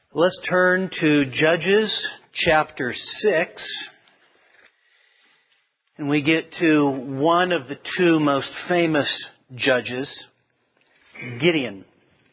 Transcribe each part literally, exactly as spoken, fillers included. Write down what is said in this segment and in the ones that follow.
Let's turn to Judges chapter six. And we get to one of the two most famous judges, Gideon.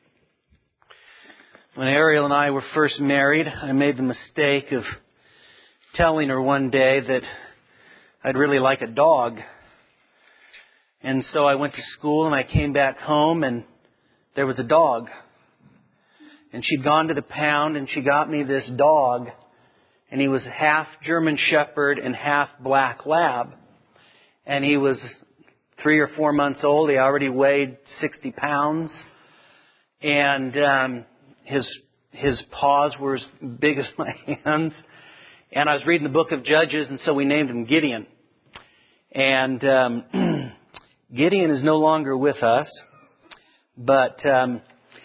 When Ariel and I were first married, I made the mistake of telling her one day that I'd really like a dog. And so I went to school and I came back home and there was a dog. And she'd gone to the pound and she got me this dog. And he was half German Shepherd and half Black Lab. And he was three or four months old. He already weighed sixty pounds. And um, his his paws were as big as my hands. And I was reading the book of Judges, and so we named him Gideon. And um, Gideon is no longer with us. But um,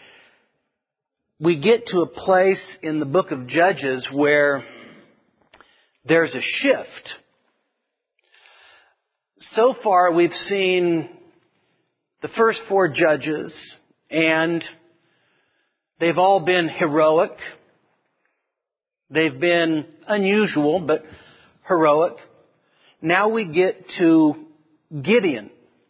we get to a place in the book of Judges where there's a shift. So far, we've seen the first four judges, and they've all been heroic. They've been unusual, but heroic. Now we get to Gideon.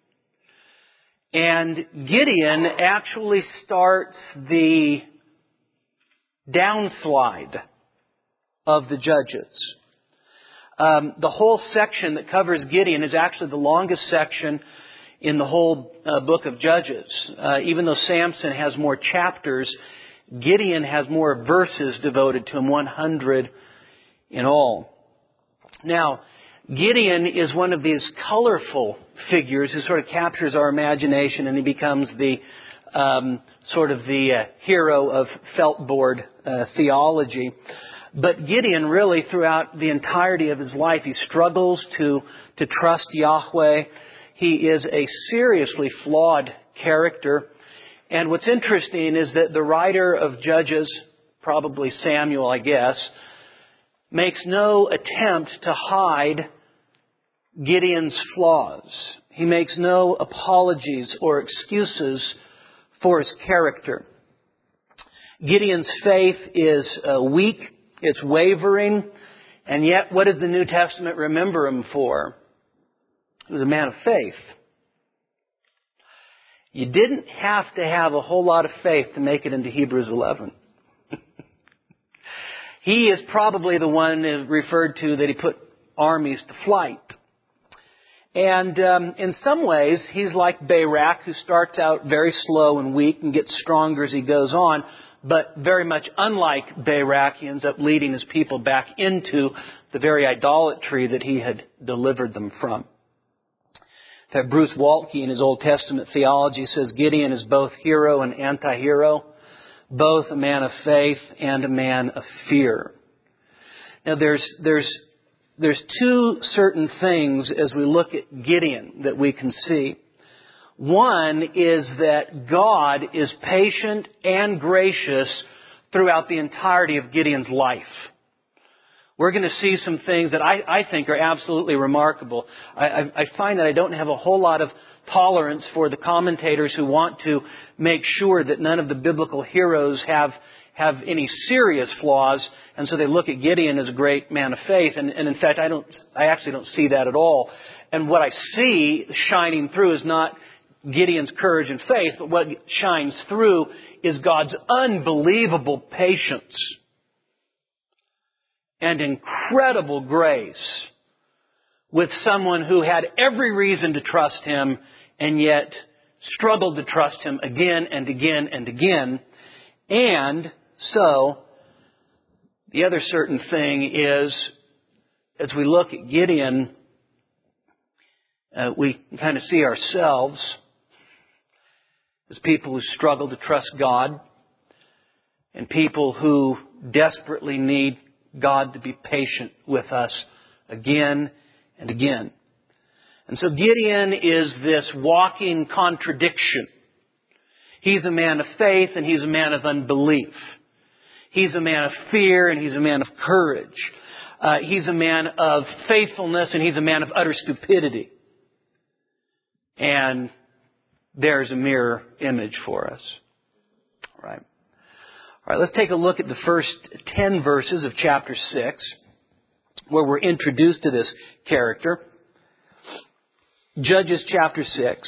And Gideon actually starts the downslide of the judges. Um, the whole section that covers Gideon is actually the longest section in the whole uh, book of Judges. Uh, even though Samson has more chapters, Gideon has more verses devoted to him, one hundred in all. Now, Gideon is one of these colorful figures who sort of captures our imagination, and he becomes the um, sort of the uh, hero of feltboard uh, theology. But Gideon, really, throughout the entirety of his life, he struggles to, to trust Yahweh. He is a seriously flawed character. And what's interesting is that the writer of Judges, probably Samuel, I guess, makes no attempt to hide Gideon's flaws. He makes no apologies or excuses for his character. Gideon's faith is uh, weak. It's wavering. And yet, what does the New Testament remember him for? He was a man of faith. You didn't have to have a whole lot of faith to make it into Hebrews eleven. He is probably the one referred to that he put armies to flight. And um, in some ways, he's like Barak, who starts out very slow and weak and gets stronger as he goes on. But very much unlike Barak, he ends up leading his people back into the very idolatry that he had delivered them from. In fact, Bruce Waltke in his Old Testament theology says Gideon is both hero and anti-hero, both a man of faith and a man of fear. Now there's there's there's two certain things as we look at Gideon that we can see. One is that God is patient and gracious throughout the entirety of Gideon's life. We're going to see some things that I, I think are absolutely remarkable. I, I, I find that I don't have a whole lot of tolerance for the commentators who want to make sure that none of the biblical heroes have have any serious flaws, and so they look at Gideon as a great man of faith. And, and in fact, I don't, I actually don't see that at all. And what I see shining through is not Gideon's courage and faith, but what shines through is God's unbelievable patience and incredible grace with someone who had every reason to trust Him and yet struggled to trust Him again and again and again. And so, the other certain thing is, as we look at Gideon, uh, we kind of see ourselves as people who struggle to trust God and people who desperately need God to be patient with us again and again. And so Gideon is this walking contradiction. He's a man of faith and he's a man of unbelief. He's a man of fear and he's a man of courage. Uh, he's a man of faithfulness and he's a man of utter stupidity. And there's a mirror image for us. Right. All right, let's take a look at the first ten verses of chapter six, where we're introduced to this character. Judges chapter six.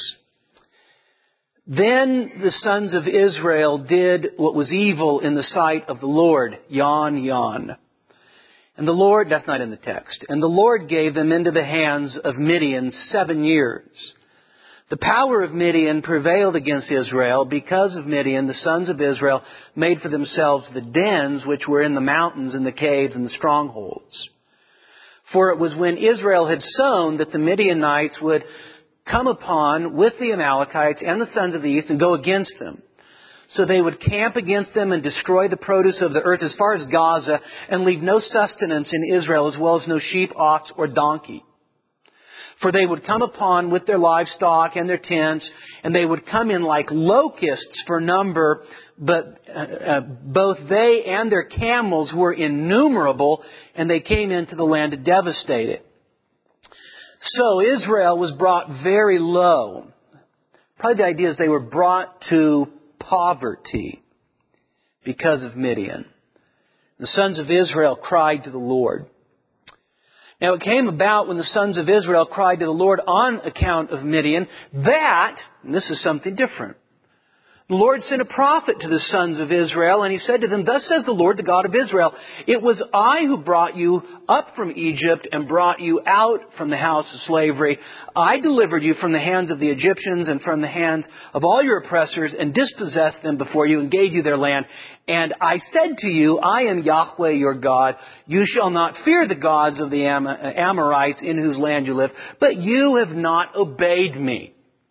Then the sons of Israel did what was evil in the sight of the Lord. Yon, yon. And the Lord, that's not in the text, and the Lord gave them into the hands of Midian seven years. The power of Midian prevailed against Israel. Because of Midian, the sons of Israel made for themselves the dens which were in the mountains and the caves and the strongholds. For it was when Israel had sown that the Midianites would come upon with the Amalekites and the sons of the east and go against them. So they would camp against them and destroy the produce of the earth as far as Gaza and leave no sustenance in Israel, as well as no sheep, ox, or donkey. For they would come upon with their livestock and their tents, and they would come in like locusts for number, but uh, uh, both they and their camels were innumerable, and they came into the land to devastate it. So Israel was brought very low. Probably the idea is they were brought to poverty because of Midian. The sons of Israel cried to the Lord. Now it came about when the sons of Israel cried to the Lord on account of Midian that, and this is something different, the Lord sent a prophet to the sons of Israel, and he said to them, Thus says the Lord, the God of Israel, It was I who brought you up from Egypt and brought you out from the house of slavery. I delivered you from the hands of the Egyptians and from the hands of all your oppressors and dispossessed them before you and gave you their land. And I said to you, I am Yahweh your God. You shall not fear the gods of the Am- Amorites in whose land you live, but you have not obeyed me.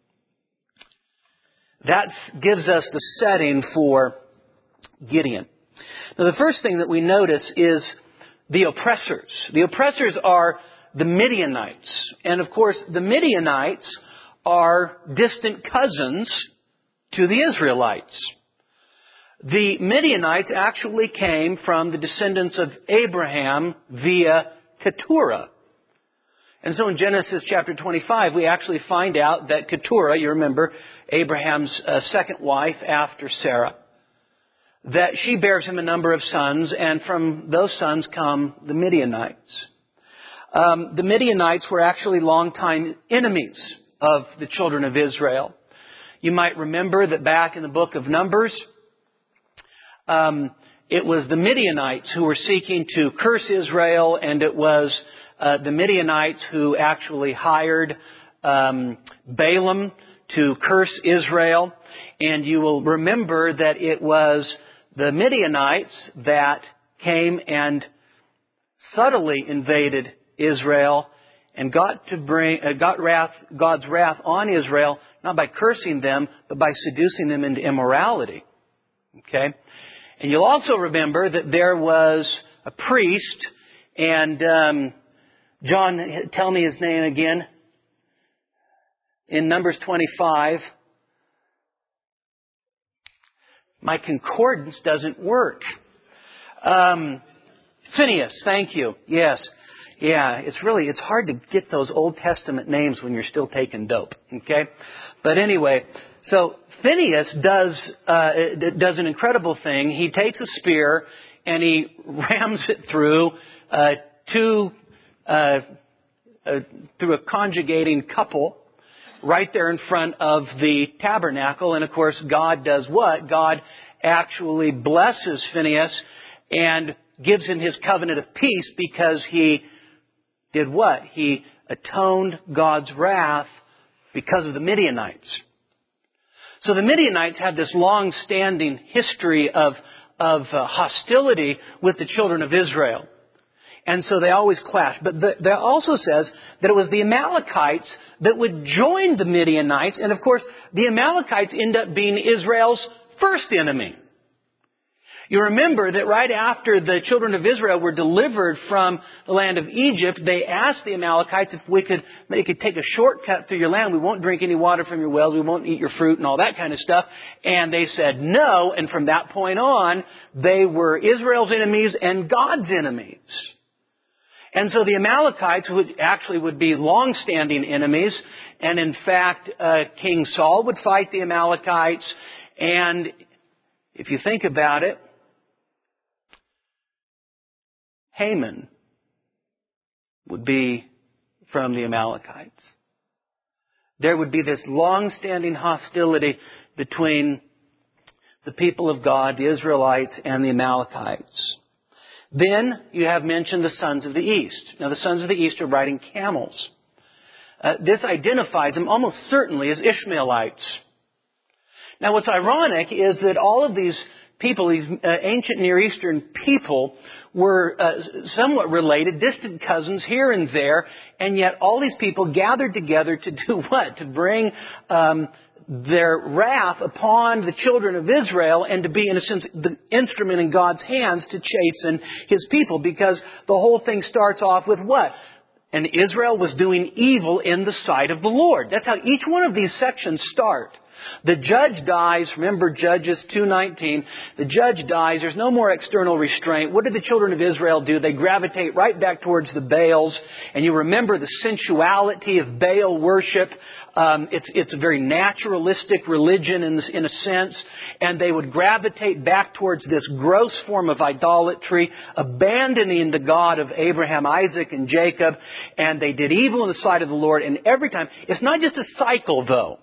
That gives us the setting for Gideon. Now, the first thing that we notice is the oppressors. The oppressors are the Midianites. And, of course, the Midianites are distant cousins to the Israelites. The Midianites actually came from the descendants of Abraham via Keturah. And so in Genesis chapter twenty-five, we actually find out that Keturah, you remember, Abraham's uh, second wife after Sarah, that she bears him a number of sons, and from those sons come the Midianites. Um, the Midianites were actually longtime enemies of the children of Israel. You might remember that back in the book of Numbers, um, it was the Midianites who were seeking to curse Israel, and it was Uh, the Midianites who actually hired um, Balaam to curse Israel. And you will remember that it was the Midianites that came and subtly invaded Israel and got to bring uh, got wrath, God's wrath on Israel, not by cursing them, but by seducing them into immorality. Okay? And you'll also remember that there was a priest, and um, John, tell me his name again. In Numbers twenty-five. My concordance doesn't work. Um, Phineas, thank you. Yes. Yeah, it's really, it's hard to get those Old Testament names when you're still taking dope. Okay? But anyway, so Phineas does, uh, does an incredible thing. He takes a spear and he rams it through, uh, two Uh, uh, through a conjugating couple right there in front of the tabernacle. And of course, God does what? God actually blesses Phineas and gives him his covenant of peace because he did what? He atoned God's wrath because of the Midianites. So the Midianites had this long-standing history of, of uh, hostility with the children of Israel. And so they always clashed. But the, there also says that it was the Amalekites that would join the Midianites. And of course, the Amalekites end up being Israel's first enemy. You remember that right after the children of Israel were delivered from the land of Egypt, they asked the Amalekites if we could, they could take a shortcut through your land. We won't drink any water from your wells. We won't eat your fruit and all that kind of stuff. And they said no. And from that point on, they were Israel's enemies and God's enemies. And so the Amalekites would actually would be long-standing enemies. And in fact, uh, King Saul would fight the Amalekites. And if you think about it, Haman would be from the Amalekites. There would be this long-standing hostility between the people of God, the Israelites, and the Amalekites. Then you have mentioned the sons of the east. Now the sons of the east are riding camels. Uh, this identifies them almost certainly as Ishmaelites. Now what's ironic is that all of these people, these uh, ancient Near Eastern people, were uh, somewhat related, distant cousins here and there, and yet all these people gathered together to do what? To bring um, their wrath upon the children of Israel and to be, in a sense, the instrument in God's hands to chasten His people. Because the whole thing starts off with what? And Israel was doing evil in the sight of the Lord. That's how each one of these sections start. The judge dies. Remember Judges two nineteen. The judge dies. There's no more external restraint. What did the children of Israel do? They gravitate right back towards the Baals. And you remember the sensuality of Baal worship. Um, it's, it's a very naturalistic religion in, in a sense. And they would gravitate back towards this gross form of idolatry, abandoning the God of Abraham, Isaac, and Jacob. And they did evil in the sight of the Lord. And every time, it's not just a cycle though.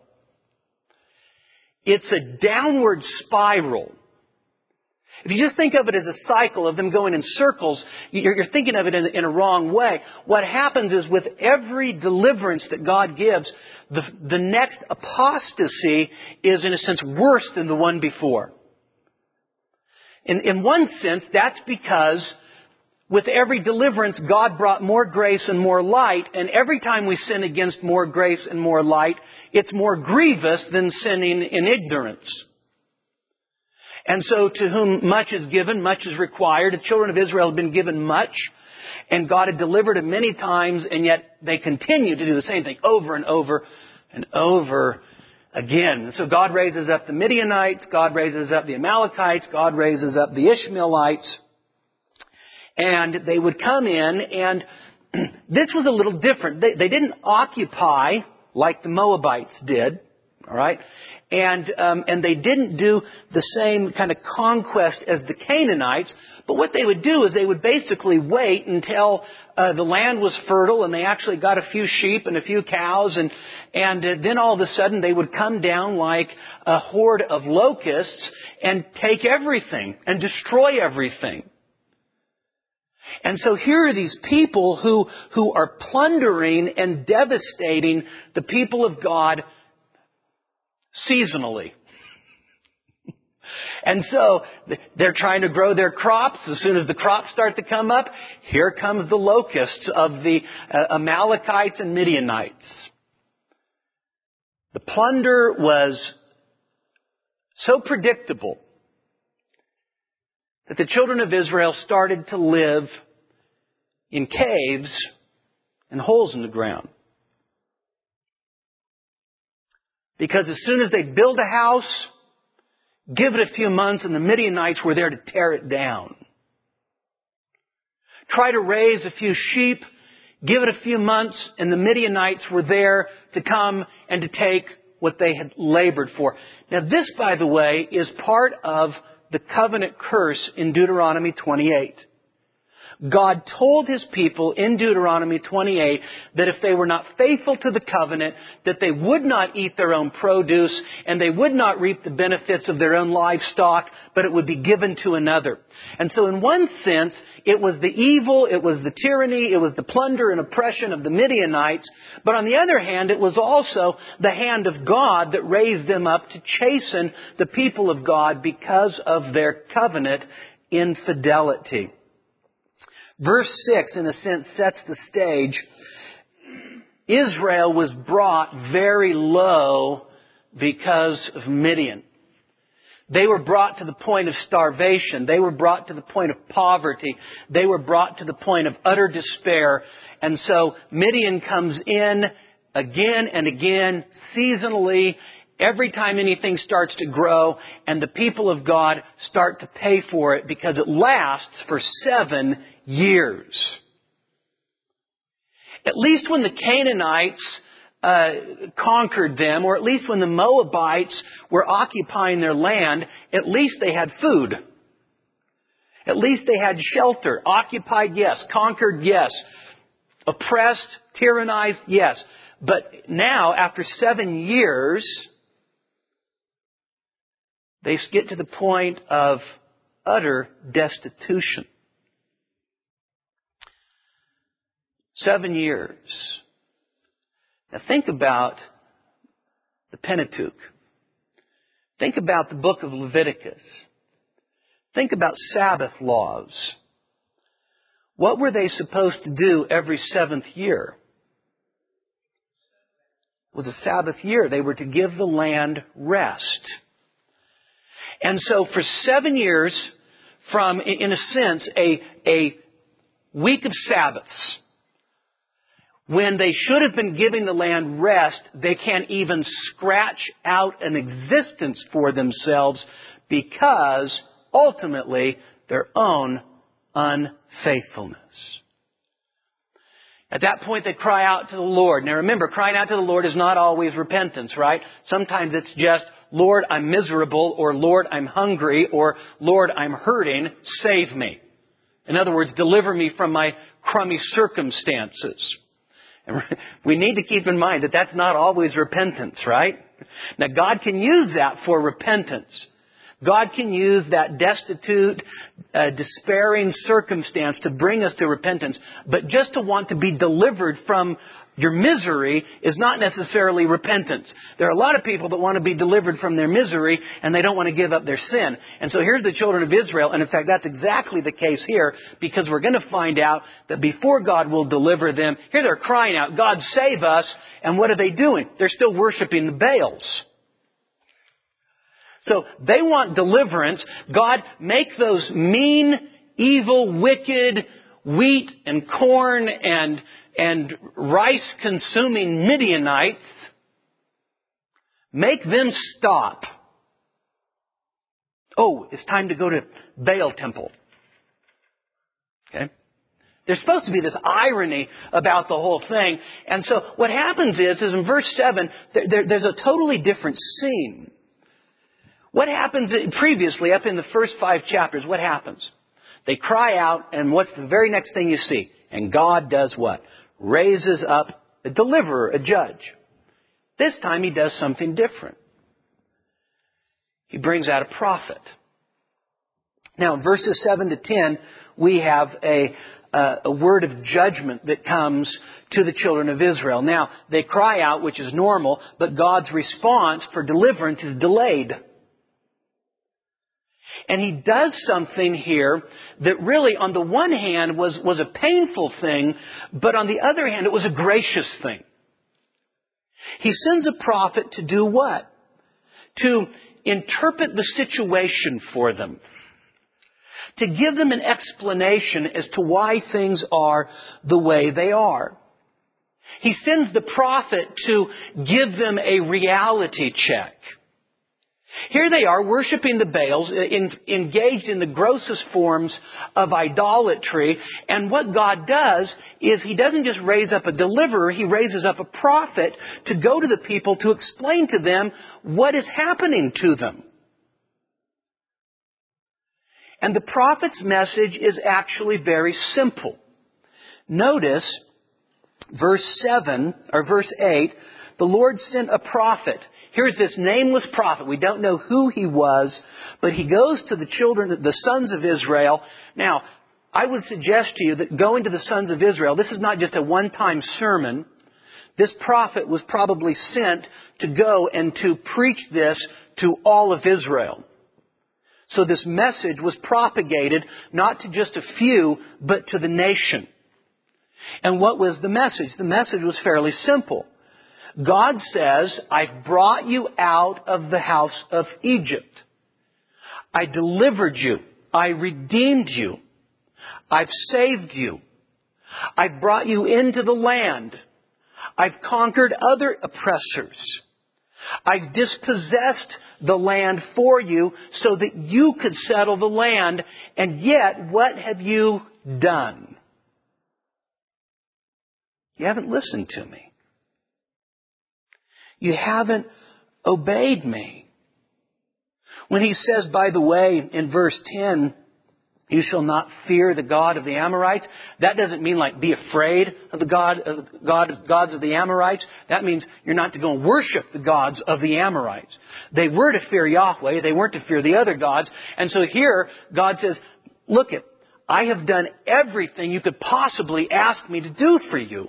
It's a downward spiral. If you just think of it as a cycle of them going in circles, you're, you're thinking of it in, in a wrong way. What happens is with every deliverance that God gives, the, the next apostasy is in a sense worse than the one before. In, in one sense, that's because with every deliverance, God brought more grace and more light. And every time we sin against more grace and more light, it's more grievous than sinning in ignorance. And so to whom much is given, much is required. The children of Israel have been given much. And God had delivered them many times. And yet they continue to do the same thing over and over and over again. And so God raises up the Midianites. God raises up the Amalekites. God raises up the Ishmaelites. And they would come in, and this was a little different. They, they didn't occupy like the Moabites did, all right? And um, and they didn't do the same kind of conquest as the Canaanites. But what they would do is they would basically wait until uh, the land was fertile, and they actually got a few sheep and a few cows, and and uh, then all of a sudden they would come down like a horde of locusts and take everything and destroy everything. And so here are these people who, who are plundering and devastating the people of God seasonally. And so they're trying to grow their crops. As soon as the crops start to come up, here comes the locusts of the uh, Amalekites and Midianites. The plunder was so predictable that the children of Israel started to live in caves and holes in the ground. Because as soon as they build a house, give it a few months, and the Midianites were there to tear it down. Try to raise a few sheep, give it a few months, and the Midianites were there to come and to take what they had labored for. Now this, by the way, is part of the covenant curse in Deuteronomy twenty-eight. God told His people in Deuteronomy twenty-eight that if they were not faithful to the covenant, that they would not eat their own produce and they would not reap the benefits of their own livestock, but it would be given to another. And so in one sense, it was the evil, it was the tyranny, it was the plunder and oppression of the Midianites. But on the other hand, it was also the hand of God that raised them up to chasten the people of God because of their covenant infidelity. Verse six, in a sense, sets the stage. Israel was brought very low because of Midian. They were brought to the point of starvation. They were brought to the point of poverty. They were brought to the point of utter despair. And so Midian comes in again and again, seasonally, every time anything starts to grow, and the people of God start to pay for it because it lasts for seven years. At least when the Canaanites uh, conquered them, or at least when the Moabites were occupying their land, at least they had food. At least they had shelter. Occupied, yes. Conquered, yes. Oppressed, tyrannized, yes. But now, after seven years, they get to the point of utter destitution. Seven years. Now think about the Pentateuch. Think about the book of Leviticus. Think about Sabbath laws. What were they supposed to do every seventh year? It was a Sabbath year. They were to give the land rest. And so for seven years, from, in a sense, a, a week of Sabbaths, when they should have been giving the land rest, they can't even scratch out an existence for themselves because, ultimately, their own unfaithfulness. At that point, they cry out to the Lord. Now remember, crying out to the Lord is not always repentance, right? Sometimes it's just, Lord, I'm miserable, or Lord, I'm hungry, or Lord, I'm hurting, save me. In other words, deliver me from my crummy circumstances. And we need to keep in mind that that's not always repentance, right? Now, God can use that for repentance. God can use that destitute, uh, despairing circumstance to bring us to repentance. But just to want to be delivered from your misery is not necessarily repentance. There are a lot of people that want to be delivered from their misery and they don't want to give up their sin. And so here's the children of Israel. And in fact, that's exactly the case here, because we're going to find out that before God will deliver them, here they're crying out, God save us. And what are they doing? They're still worshiping the Baals. So they want deliverance. God, make those mean, evil, wicked, wheat and corn and, and rice-consuming Midianites, make them stop. Oh, it's time to go to Baal temple. Okay? There's supposed to be this irony about the whole thing. And so what happens is, is in verse seven, there, there, there's a totally different scene. What happens previously, up in the first five chapters, what happens? They cry out, and what's the very next thing you see? And God does what? Raises up a deliverer, a judge. This time He does something different. He brings out a prophet. Now, in verses seven to ten, we have a, uh, a word of judgment that comes to the children of Israel. Now, they cry out, which is normal, but God's response for deliverance is delayed. And He does something here that really, on the one hand, was, was a painful thing, but on the other hand, it was a gracious thing. He sends a prophet to do what? To interpret the situation for them. To give them an explanation as to why things are the way they are. He sends the prophet to give them a reality check. Here they are worshiping the Baals, in, engaged in the grossest forms of idolatry. And what God does is He doesn't just raise up a deliverer, He raises up a prophet to go to the people to explain to them what is happening to them. And the prophet's message is actually very simple. Notice verse seven, or verse eight, the Lord sent a prophet. Here's this nameless prophet. We don't know who he was, but he goes to the children, the sons of Israel. Now, I would suggest to you that going to the sons of Israel, this is not just a one-time sermon. This prophet was probably sent to go and to preach this to all of Israel. So this message was propagated not to just a few, but to the nation. And what was the message? The message was fairly simple. God says, I've brought you out of the house of Egypt. I delivered you. I redeemed you. I've saved you. I've brought you into the land. I've conquered other oppressors. I've dispossessed the land for you so that you could settle the land. And yet, what have you done? You haven't listened to me. You haven't obeyed me. When he says, by the way, in verse ten, You shall not fear the God of the Amorites. That doesn't mean like be afraid of the God, of God, gods of the Amorites. That means you're not to go and worship the gods of the Amorites. They were to fear Yahweh. They weren't to fear the other gods. And so here, God says, look it, I have done everything you could possibly ask me to do for you.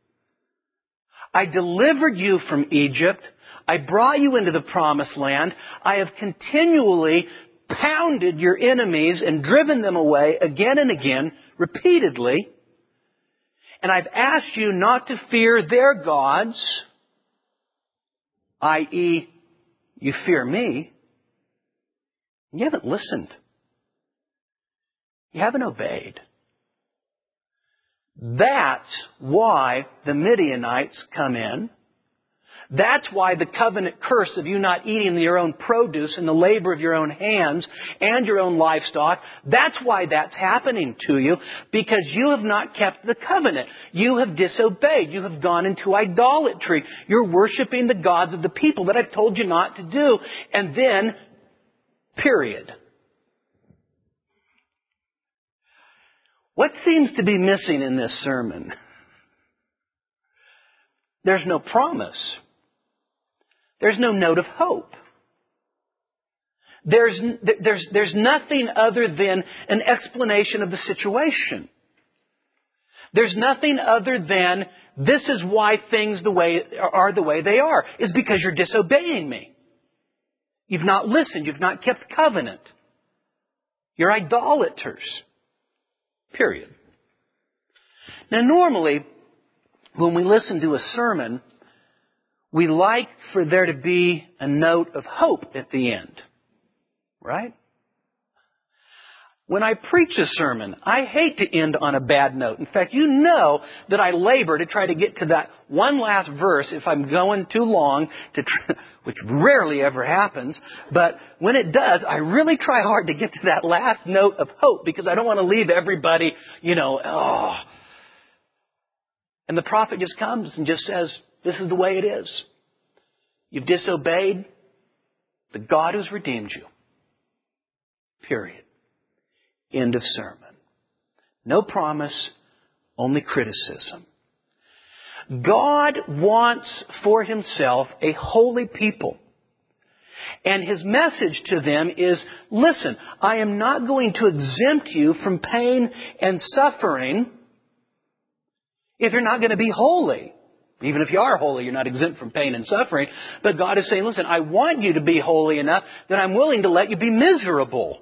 I delivered you from Egypt. I brought you into the promised land. I have continually pounded your enemies and driven them away again and again, repeatedly. And I've asked you not to fear their gods, that is, you fear me. You haven't listened. You haven't obeyed. That's why the Midianites come in. That's why the covenant curse of you not eating your own produce and the labor of your own hands and your own livestock, that's why that's happening to you, because you have not kept the covenant. You have disobeyed. You have gone into idolatry. You're worshiping the gods of the people that I've told you not to do. And then, period. What seems to be missing in this sermon? There's no promise. There's no note of hope. There's, there's, there's nothing other than an explanation of the situation. There's nothing other than this is why things the way are the way they are. Is because you're disobeying me. You've not listened. You've not kept covenant. You're idolaters. Period. Now normally, when we listen to a sermon, we like for there to be a note of hope at the end. Right? When I preach a sermon, I hate to end on a bad note. In fact, you know that I labor to try to get to that one last verse if I'm going too long, to try, which rarely ever happens. But when it does, I really try hard to get to that last note of hope because I don't want to leave everybody, you know, oh. And the prophet just comes and just says, this is the way it is. You've disobeyed the God who's redeemed you. Period. End of sermon. No promise, only criticism. God wants for Himself a holy people. And His message to them is, listen, I am not going to exempt you from pain and suffering if you're not going to be holy. Even if you are holy, you're not exempt from pain and suffering. But God is saying, listen, I want you to be holy enough that I'm willing to let you be miserable.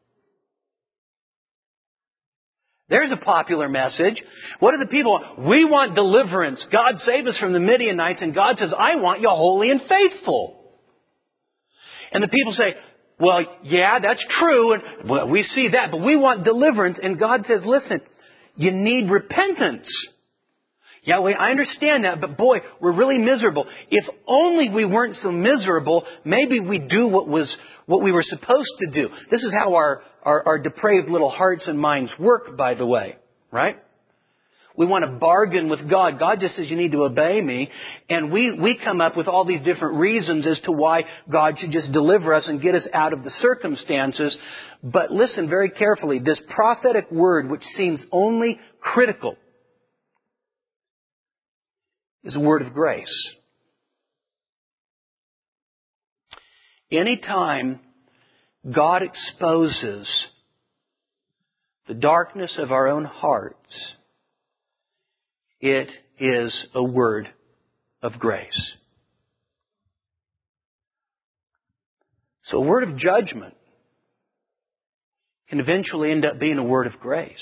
There's a popular message. What do the people want? We want deliverance. God save us from the Midianites. And God says, I want you holy and faithful. And the people say, well, yeah, that's true. And well, we see that. But we want deliverance. And God says, listen, you need repentance. Yeah, wait, I understand that, but boy, we're really miserable. If only we weren't so miserable, maybe we'd do what was what we were supposed to do. This is how our, our, our depraved little hearts and minds work, by the way, right? We want to bargain with God. God just says you need to obey me. And we, we come up with all these different reasons as to why God should just deliver us and get us out of the circumstances. But listen very carefully. This prophetic word, which seems only critical, is a word of grace. Anytime God exposes the darkness of our own hearts, it is a word of grace. So a word of judgment can eventually end up being a word of grace.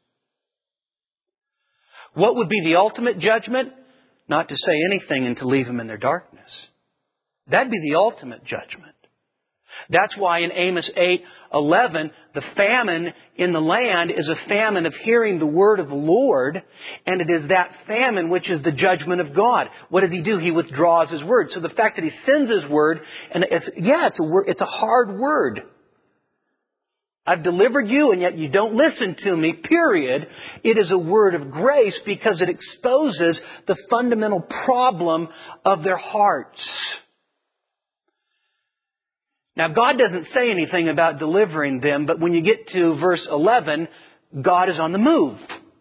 What would be the ultimate judgment? Not to say anything and to leave them in their darkness. That'd be the ultimate judgment. That's why in Amos eight eleven, the famine in the land is a famine of hearing the word of the Lord, and it is that famine which is the judgment of God. What does He do? He withdraws His word. So the fact that He sends His word, and it's, yeah, it's a word, it's a hard word. I've delivered you and yet you don't listen to me, period. It is a word of grace because it exposes the fundamental problem of their hearts. Now, God doesn't say anything about delivering them, but when you get to verse eleven, God is on the move.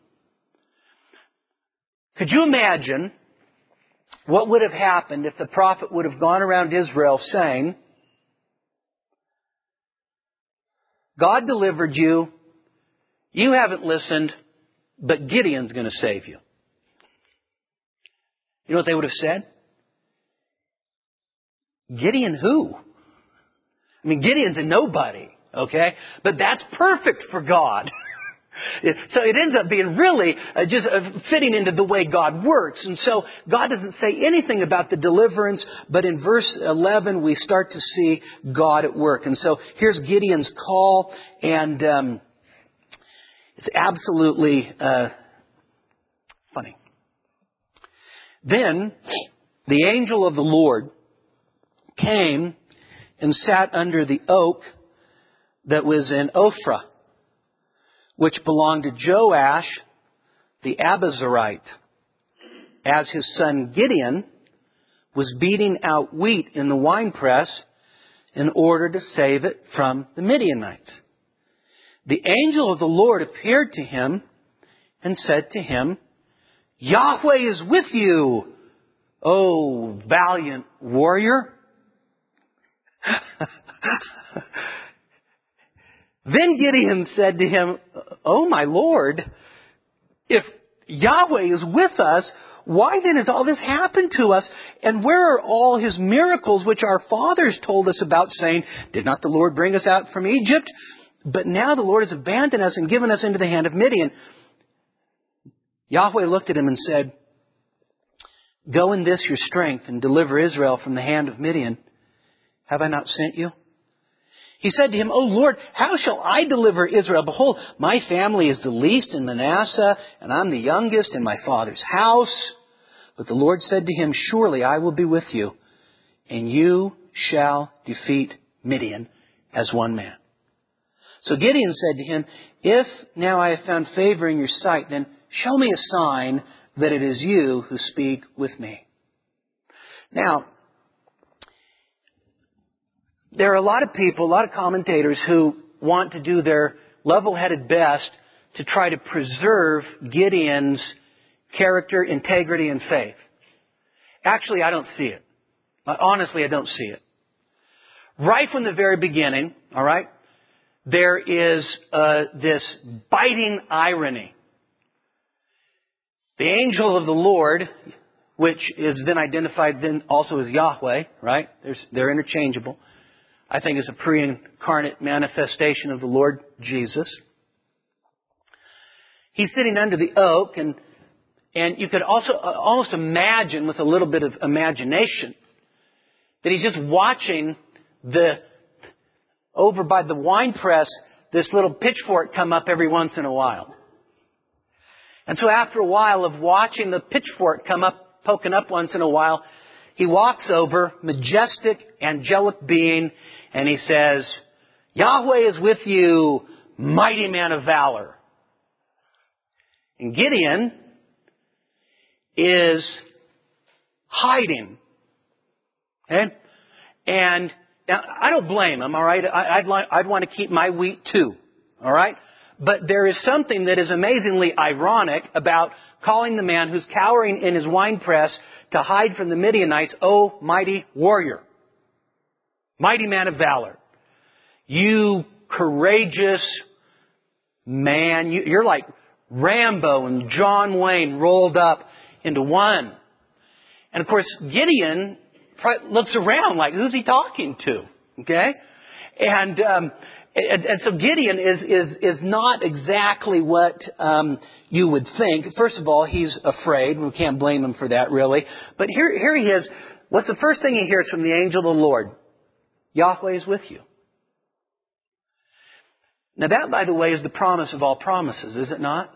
Could you imagine what would have happened if the prophet would have gone around Israel saying, God delivered you, you haven't listened, but Gideon's going to save you. You know what they would have said? Gideon who? I mean, Gideon's a nobody, okay? But that's perfect for God. So it ends up being really uh, just uh, fitting into the way God works. And so God doesn't say anything about the deliverance, but in verse eleven we start to see God at work. And so here's Gideon's call, and um, it's absolutely uh, funny. Then the angel of the Lord came and sat under the oak that was in Ophrah, which belonged to Joash the Abiezrite, as his son Gideon was beating out wheat in the winepress in order to save it from the Midianites. The angel of the Lord appeared to him and said to him, Yahweh is with you, O valiant warrior. Then Gideon said to him, Oh, my Lord, if Yahweh is with us, why then has all this happened to us? And where are all his miracles which our fathers told us about, saying, Did not the Lord bring us out from Egypt? But now the Lord has abandoned us and given us into the hand of Midian. Yahweh looked at him and said, Go in this your strength and deliver Israel from the hand of Midian. Have I not sent you? He said to him, O Lord, how shall I deliver Israel? Behold, my family is the least in Manasseh, and I'm the youngest in my father's house. But the Lord said to him, Surely I will be with you, and you shall defeat Midian as one man. So Gideon said to him, If now I have found favor in your sight, then show me a sign that it is you who speak with me. Now, there are a lot of people, a lot of commentators who want to do their level-headed best to try to preserve Gideon's character, integrity, and faith. Actually, I don't see it. Honestly, I don't see it. Right from the very beginning, all right, there is uh, this biting irony. The angel of the Lord, which is then identified then also as Yahweh, right? There's, they're interchangeable. I think is a pre-incarnate manifestation of the Lord Jesus. He's sitting under the oak, and and you could also uh, almost imagine, with a little bit of imagination, that he's just watching the over by the wine press, this little pitchfork come up every once in a while. And so after a while of watching the pitchfork come up, poking up once in a while, he walks over, majestic, angelic being, and he says, Yahweh is with you, mighty man of valor. And Gideon is hiding. Okay? And now, I don't blame him, all right? I'd, like, I'd want to keep my wheat too, all right? But there is something that is amazingly ironic about calling the man who's cowering in his winepress to hide from the Midianites, oh, mighty warrior. Mighty man of valor. You courageous man. You, you're like Rambo and John Wayne rolled up into one. And of course, Gideon looks around like, who's he talking to? Okay? And, um, and, and so Gideon is, is, is not exactly what, um, you would think. First of all, he's afraid. We can't blame him for that, really. But here, here he is. What's the first thing he hears from the angel of the Lord? Yahweh is with you. Now that, by the way, is the promise of all promises, is it not?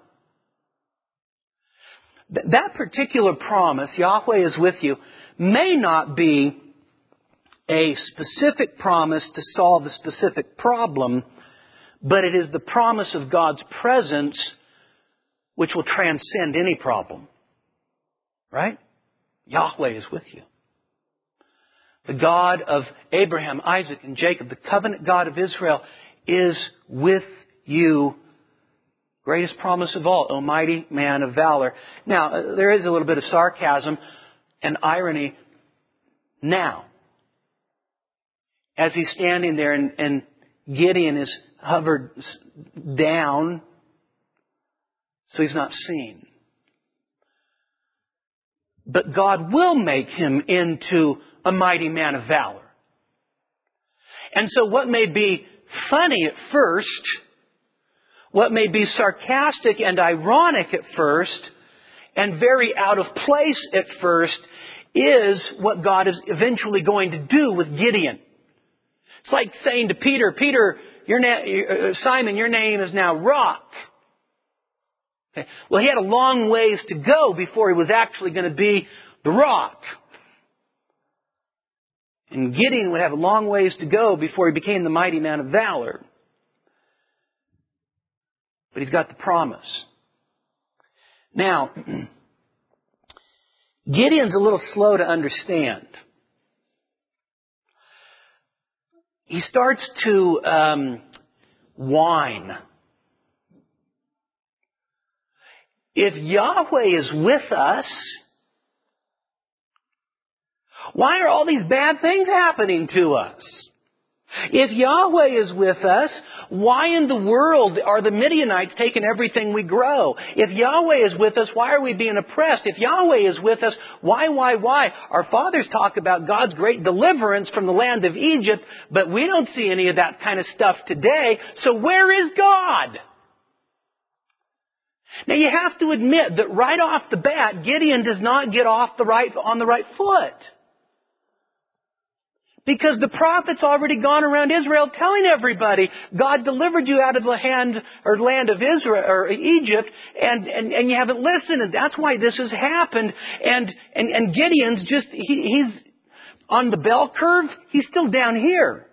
Th- that particular promise, Yahweh is with you, may not be a specific promise to solve a specific problem, but it is the promise of God's presence which will transcend any problem. Right? Yahweh is with you. The God of Abraham, Isaac, and Jacob, the covenant God of Israel, is with you. Greatest promise of all, O mighty man of valor. Now, uh, there is a little bit of sarcasm and irony now. As he's standing there and, and Gideon is hovered down, so he's not seen. But God will make him into a mighty man of valor. And so what may be funny at first, what may be sarcastic and ironic at first, and very out of place at first, is what God is eventually going to do with Gideon. It's like saying to Peter, Peter, your na- uh, Simon, your name is now Rock. Okay. Well, he had a long ways to go before he was actually going to be the Rock. And Gideon would have a long ways to go before he became the mighty man of valor. But he's got the promise. Now, Gideon's a little slow to understand. He starts to um, whine. If Yahweh is with us, why are all these bad things happening to us? If Yahweh is with us, why in the world are the Midianites taking everything we grow? If Yahweh is with us, why are we being oppressed? If Yahweh is with us, why, why, why? Our fathers talk about God's great deliverance from the land of Egypt, but we don't see any of that kind of stuff today. So where is God? Now you have to admit that right off the bat, Gideon does not get off the right, on the right foot. Because the prophet's already gone around Israel telling everybody, God delivered you out of the hand or land of Israel or Egypt, and, and, and you haven't listened, and that's why this has happened. And and, and Gideon's just he, he's on the bell curve, he's still down here.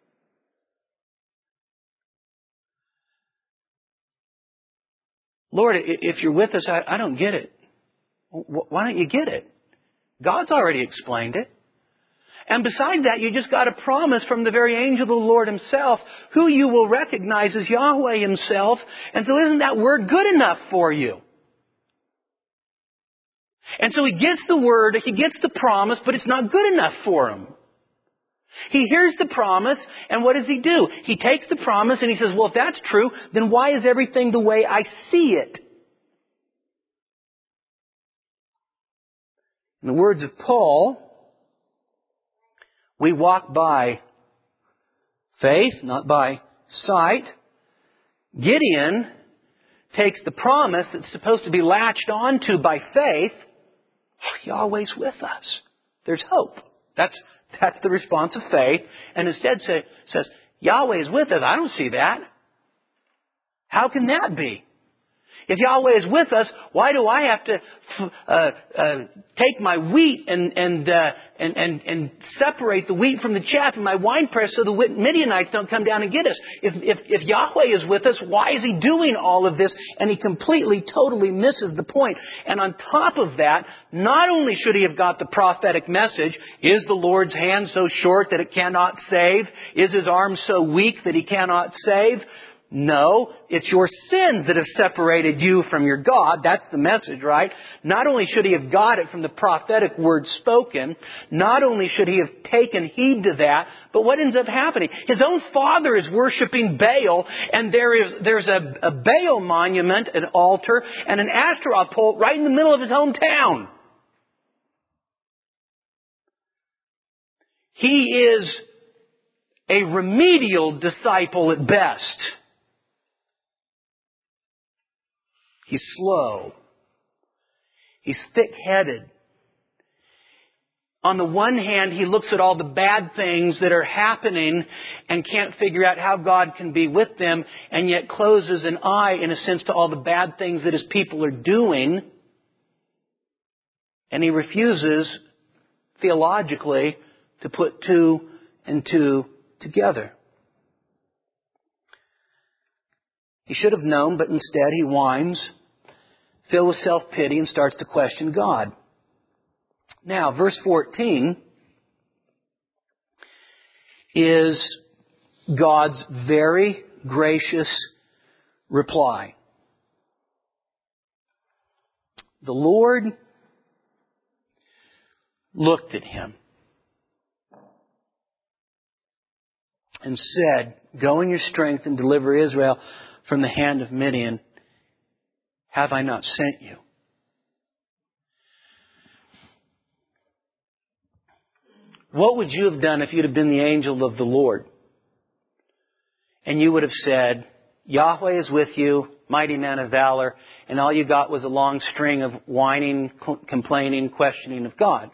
Lord, if you're with us, I, I don't get it. Why don't you get it? God's already explained it. And besides that, you just got a promise from the very angel of the Lord Himself, who you will recognize as Yahweh Himself. And so isn't that word good enough for you? And so he gets the word, he gets the promise, but it's not good enough for him. He hears the promise, and what does he do? He takes the promise and he says, well, if that's true, then why is everything the way I see it? In the words of Paul, we walk by faith, not by sight. Gideon takes the promise that's supposed to be latched onto by faith. Oh, Yahweh's with us. There's hope. That's that's the response of faith. And instead say, says, Yahweh is with us. I don't see that. How can that be? If Yahweh is with us, why do I have to uh, uh, take my wheat and and, uh, and and and separate the wheat from the chaff in my winepress so the Midianites don't come down and get us? If, if if Yahweh is with us, why is He doing all of this? And he completely, totally misses the point. And on top of that, not only should he have got the prophetic message, is the Lord's hand so short that it cannot save? Is His arm so weak that He cannot save? No, it's your sins that have separated you from your God. That's the message, right? Not only should he have got it from the prophetic word spoken, not only should he have taken heed to that, but what ends up happening? His own father is worshiping Baal, and there is there's a, a Baal monument, an altar, and an Ashtaroth pole right in the middle of his hometown. He is a remedial disciple at best. He's slow. He's thick-headed. On the one hand, he looks at all the bad things that are happening and can't figure out how God can be with them, and yet closes an eye, in a sense, to all the bad things that his people are doing. And he refuses, theologically, to put two and two together. He should have known, but instead he whines, filled with self-pity, and starts to question God. Now, verse fourteen, is God's very gracious reply. The Lord looked at him and said, "Go in your strength and deliver Israel from the hand of Midian. Have I not sent you?" What would you have done if you'd have been the angel of the Lord? And you would have said, "Yahweh is with you, mighty man of valor," and all you got was a long string of whining, complaining, questioning of God.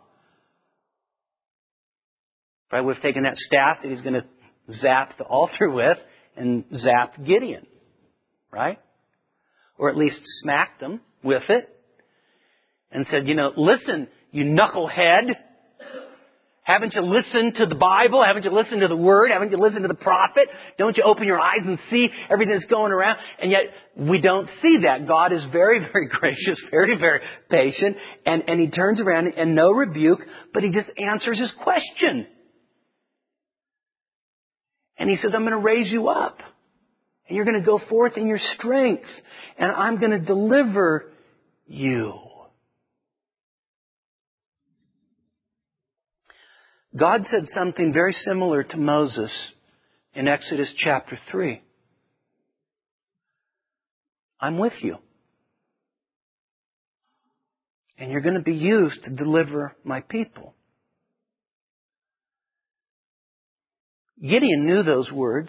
I would have taken that staff that he's going to zap the altar with and zap Gideon, right? Or at least smacked them with it and said, you know, "Listen, you knucklehead. Haven't you listened to the Bible? Haven't you listened to the Word? Haven't you listened to the prophet? Don't you open your eyes and see everything that's going around?" And yet we don't see that. God is very, very gracious, very, very patient. And, and He turns around and no rebuke, but He just answers his question. And He says, "I'm going to raise you up. And you're going to go forth in your strength. And I'm going to deliver you." God said something very similar to Moses in Exodus chapter three. "I'm with you. And you're going to be used to deliver my people." Gideon knew those words.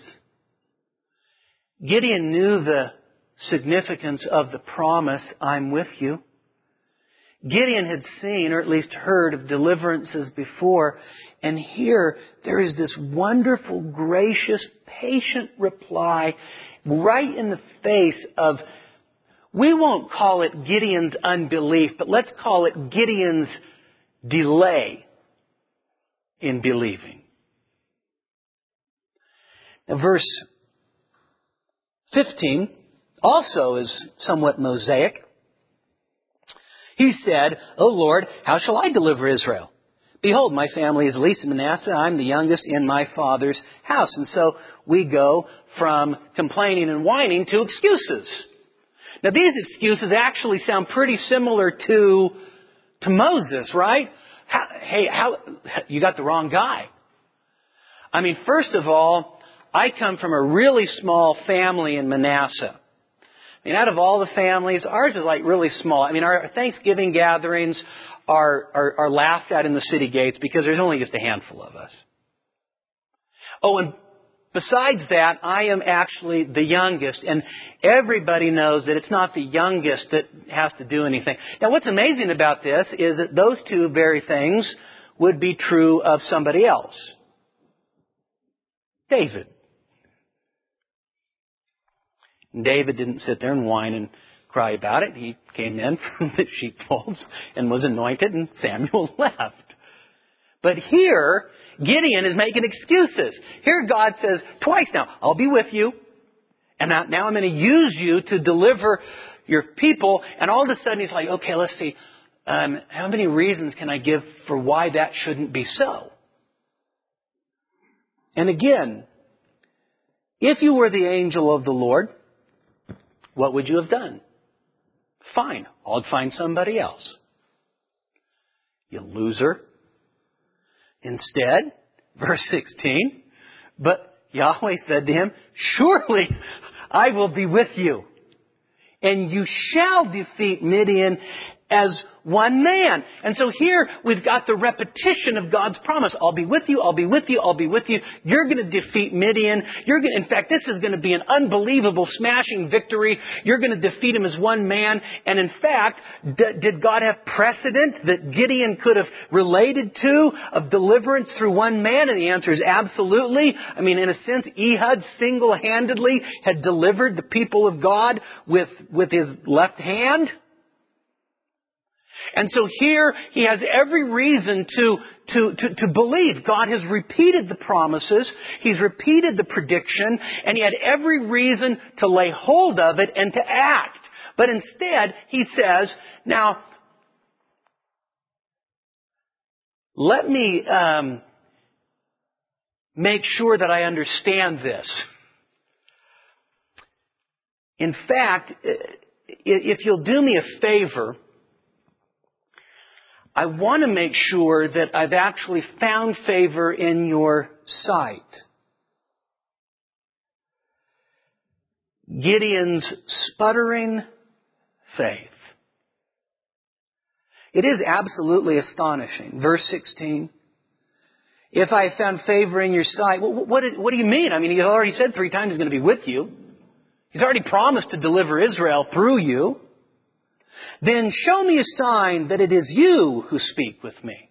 Gideon knew the significance of the promise, "I'm with you." Gideon had seen, or at least heard, of deliverances before. And here, there is this wonderful, gracious, patient reply right in the face of, we won't call it Gideon's unbelief, but let's call it Gideon's delay in believing. Now, verse fifteen also is somewhat mosaic. He said, "O Lord, how shall I deliver Israel? Behold, my family is least in Manasseh. I'm the youngest in my father's house." And so we go from complaining and whining to excuses. Now, these excuses actually sound pretty similar to, to Moses, right? How, hey, how, you got the wrong guy. I mean, first of all, I come from a really small family in Manasseh. I mean, out of all the families, ours is like really small. I mean, our Thanksgiving gatherings are, are, are laughed at in the city gates because there's only just a handful of us. Oh, and besides that, I am actually the youngest, and everybody knows that it's not the youngest that has to do anything. Now, what's amazing about this is that those two very things would be true of somebody else. David. David didn't sit there and whine and cry about it. He came in from the sheepfolds and was anointed, and Samuel left. But here, Gideon is making excuses. Here God says twice now, "I'll be with you. And now, now I'm going to use you to deliver your people." And all of a sudden he's like, okay, let's see. Um, how many reasons can I give for why that shouldn't be so? And again, if you were the angel of the Lord, what would you have done? Fine, I'll find somebody else. You loser. Instead, verse sixteen, "But Yahweh said to him, surely I will be with you, and you shall defeat Midian as one man." And so here we've got the repetition of God's promise. I'll be with you, I'll be with you, I'll be with you. You're going to defeat Midian. You're going to, in fact, this is going to be an unbelievable smashing victory. You're going to defeat him as one man. And in fact, d- did God have precedent that Gideon could have related to of deliverance through one man? And the answer is absolutely. I mean, in a sense, Ehud single-handedly had delivered the people of God with, with his left hand. And so here he has every reason to, to, to, to believe. God has repeated the promises. He's repeated the prediction. And he had every reason to lay hold of it and to act. But instead, he says, now, let me, um, make sure that I understand this. In fact, if you'll do me a favor, I want to make sure that I've actually found favor in your sight. Gideon's sputtering faith. It is absolutely astonishing. Verse sixteen. If I have found favor in your sight, what, what, what do you mean? I mean, he's already said three times he's going to be with you. He's already promised to deliver Israel through you. Then show me a sign that it is you who speak with me.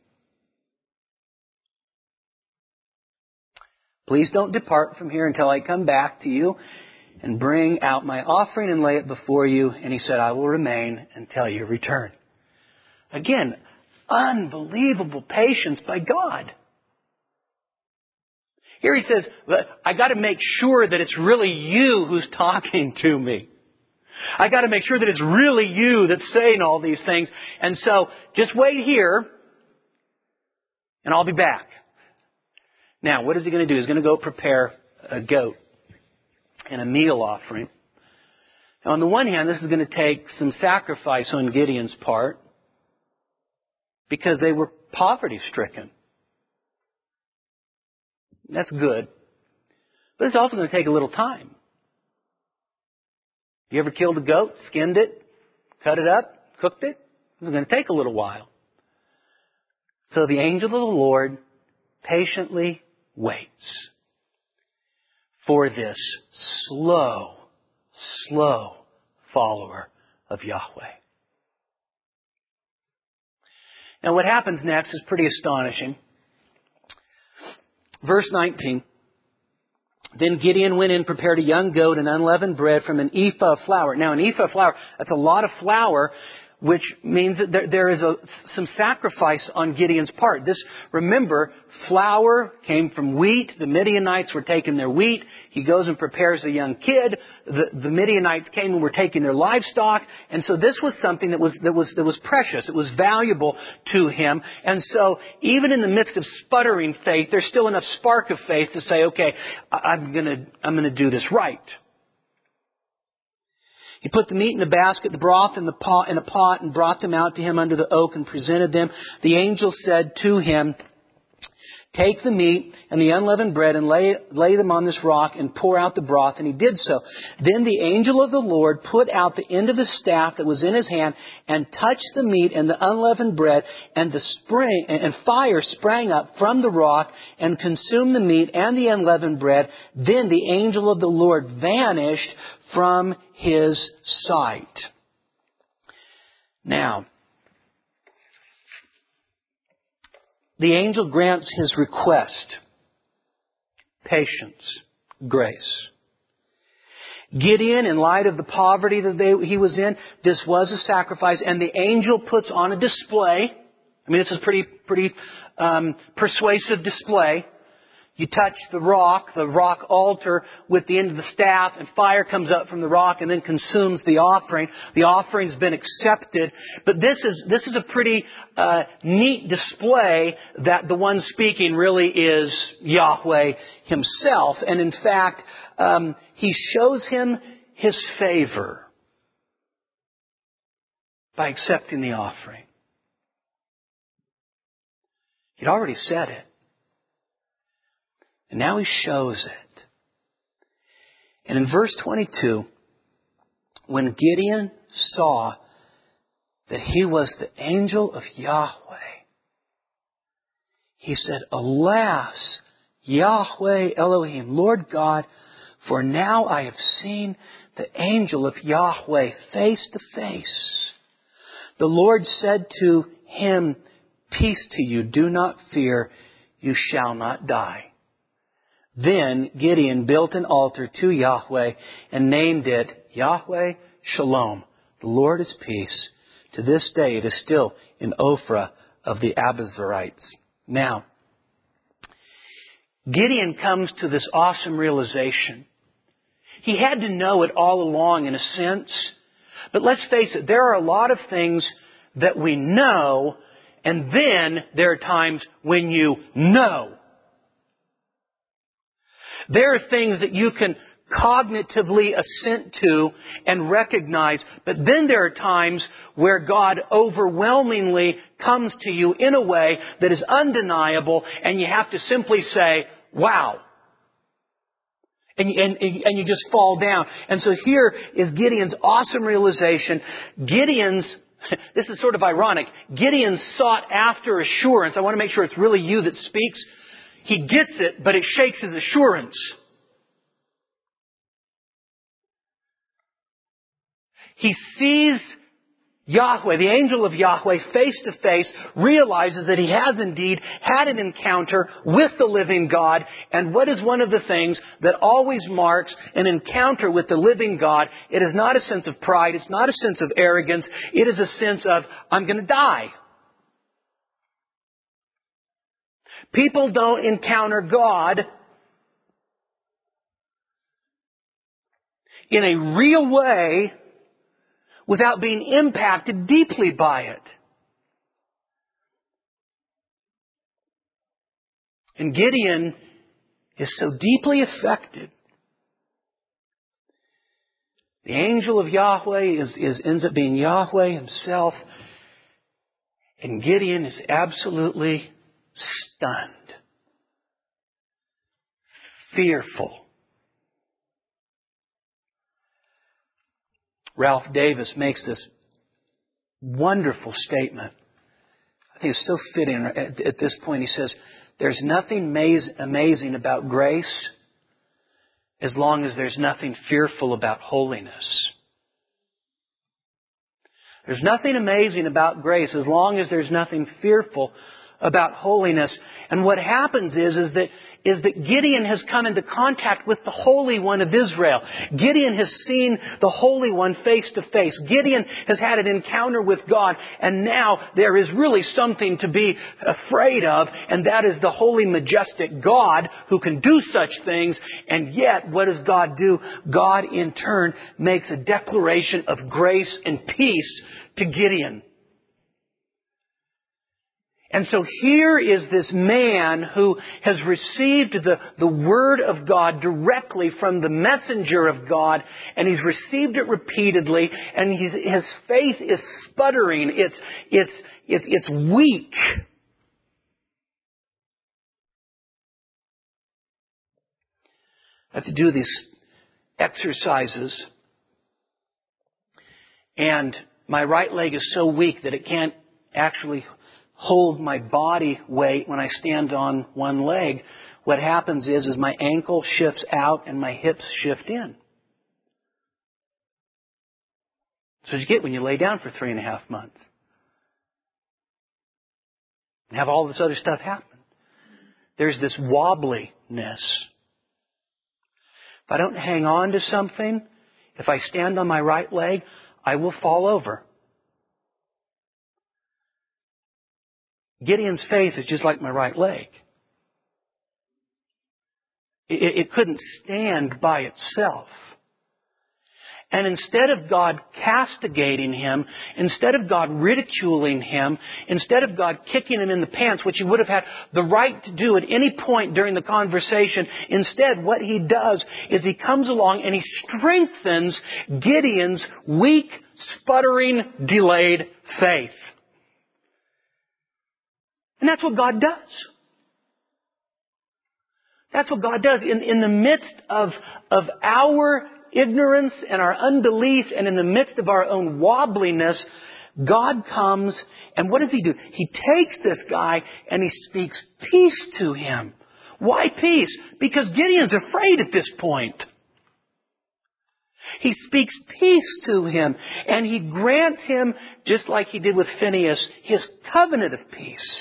Please don't depart from here until I come back to you and bring out my offering and lay it before you. And he said, I will remain until you return. Again, unbelievable patience by God. Here he says, I got to make sure that it's really you who's talking to me. I got to make sure that it's really you that's saying all these things. And so just wait here and I'll be back. Now, what is he going to do? He's going to go prepare a goat and a meal offering. Now, on the one hand, this is going to take some sacrifice on Gideon's part because they were poverty stricken. That's good. But it's also going to take a little time. You ever killed a goat, skinned it, cut it up, cooked it? It's going to take a little while. So the angel of the Lord patiently waits for this slow, slow follower of Yahweh. Now what happens next is pretty astonishing. Verse nineteen. Then Gideon went in, prepared a young goat and unleavened bread from an ephah of flour. Now, an ephah of flour, that's a lot of flour, which means that there, there is a, some sacrifice on Gideon's part. This, remember, flour came from wheat. The Midianites were taking their wheat. He goes and prepares a young kid. The, the Midianites came and were taking their livestock. And so this was something that was, that was, that was precious. It was valuable to him. And so even in the midst of sputtering faith, there's still enough spark of faith to say, okay, I'm gonna, I'm gonna do this right. He put the meat in a basket, the broth in the pot, in a pot, and brought them out to him under the oak and presented them. The angel said to him, take the meat and the unleavened bread and lay, lay them on this rock and pour out the broth. And he did so. Then the angel of the Lord put out the end of the staff that was in his hand and touched the meat and the unleavened bread, and the spring and fire sprang up from the rock and consumed the meat and the unleavened bread. Then the angel of the Lord vanished from his sight. Now, the angel grants his request. Patience. Grace. Gideon, in light of the poverty that they, he was in, this was a sacrifice, and the angel puts on a display. I mean, it's a pretty, pretty um, persuasive display. You touch the rock, the rock altar, with the end of the staff, and fire comes up from the rock and then consumes the offering. The offering's been accepted. But this is, this is a pretty uh, neat display that the one speaking really is Yahweh himself. And in fact, um, he shows him his favor by accepting the offering. He'd already said it. And now he shows it. And in verse twenty-two, when Gideon saw that he was the angel of Yahweh, he said, alas, Yahweh Elohim, Lord God, for now I have seen the angel of Yahweh face to face. The Lord said to him, peace to you, do not fear, you shall not die. Then Gideon built an altar to Yahweh and named it Yahweh Shalom. The Lord is peace. To this day it is still in Ophrah of the Abiezrites. Now, Gideon comes to this awesome realization. He had to know it all along in a sense. But let's face it, there are a lot of things that we know, and then there are times when you know There are things that you can cognitively assent to and recognize, but then there are times where God overwhelmingly comes to you in a way that is undeniable, and you have to simply say, wow. And, and, and you just fall down. And so here is Gideon's awesome realization. Gideon's, this is sort of ironic, Gideon sought after assurance. I want to make sure it's really you that speaks. He gets it, but it shakes his assurance. He sees Yahweh, the angel of Yahweh, face to face, realizes that he has indeed had an encounter with the living God. And what is one of the things that always marks an encounter with the living God? It is not a sense of pride. It's not a sense of arrogance. It is a sense of, I'm going to die. People don't encounter God in a real way without being impacted deeply by it. And Gideon is so deeply affected. The angel of Yahweh is, is, ends up being Yahweh himself. And Gideon is absolutely stunned. Fearful. Ralph Davis makes this wonderful statement. I think it's so fitting at, at this point. He says, there's nothing maz- amazing about grace as long as there's nothing fearful about holiness. There's nothing amazing about grace as long as there's nothing fearful about holiness. And what happens is, is that is that Gideon has come into contact with the Holy One of Israel. Gideon has seen the Holy One face to face. Gideon has had an encounter with God, and now there is really something to be afraid of, and that is the holy, majestic God who can do such things. And yet, what does God do? God, in turn, makes a declaration of grace and peace to Gideon. And so here is this man who has received the, the Word of God directly from the messenger of God, and he's received it repeatedly, and he's, his faith is sputtering. It's, it's, it's, it's weak. I have to do these exercises, and my right leg is so weak that it can't actually hold my body weight when I stand on one leg. What happens is, is my ankle shifts out and my hips shift in. So you get when you lay down for three and a half months. And have all this other stuff happen. There's this wobbliness. If I don't hang on to something, if I stand on my right leg, I will fall over. Gideon's faith is just like my right leg. It, it couldn't stand by itself. And instead of God castigating him, instead of God ridiculing him, instead of God kicking him in the pants, which he would have had the right to do at any point during the conversation, instead what he does is he comes along and he strengthens Gideon's weak, sputtering, delayed faith. And that's what God does. That's what God does. In, in the midst of, of our ignorance and our unbelief, and in the midst of our own wobbliness, God comes, and what does He do? He takes this guy and He speaks peace to him. Why peace? Because Gideon's afraid at this point. He speaks peace to him, and He grants him, just like He did with Phinehas, His covenant of peace.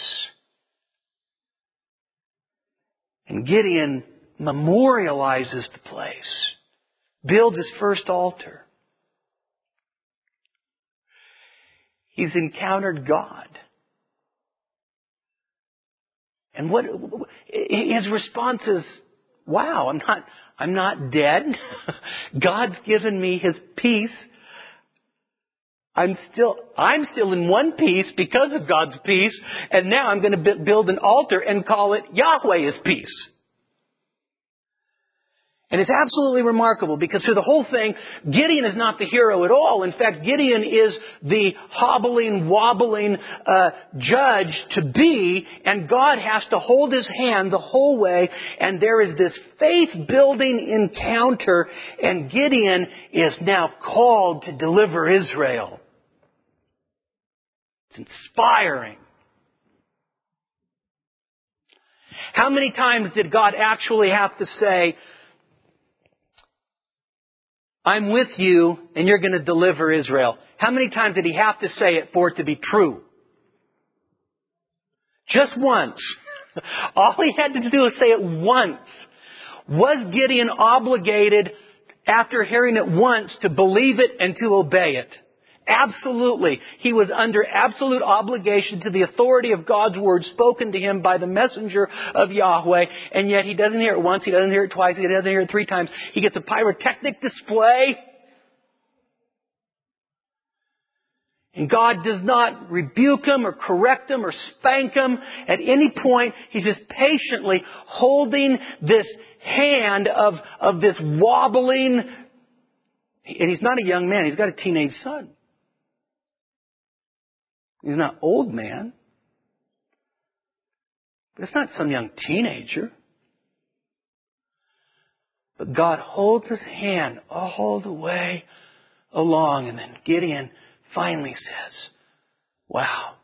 And Gideon memorializes the place, builds his first altar. He's encountered God. And what his response is, wow, I'm not, I'm not dead. God's given me His peace. I'm still, I'm still in one piece because of God's peace, and now I'm going to build an altar and call it Yahweh is peace. And it's absolutely remarkable because through the whole thing, Gideon is not the hero at all. In fact, Gideon is the hobbling, wobbling uh, judge to be, and God has to hold his hand the whole way, and there is this faith-building encounter, and Gideon is now called to deliver Israel. It's inspiring. How many times did God actually have to say, I'm with you and you're going to deliver Israel? How many times did he have to say it for it to be true? Just once. All he had to do was say it once. Was Gideon obligated after hearing it once to believe it and to obey it? Absolutely. He was under absolute obligation to the authority of God's Word spoken to him by the messenger of Yahweh. And yet he doesn't hear it once, he doesn't hear it twice, he doesn't hear it three times. He gets a pyrotechnic display. And God does not rebuke him or correct him or spank him at any point. He's just patiently holding this hand of, of this wobbling. And he's not a young man, he's got a teenage son. He's not old man. But it's not some young teenager. But God holds his hand all the way along. And then Gideon finally says, wow,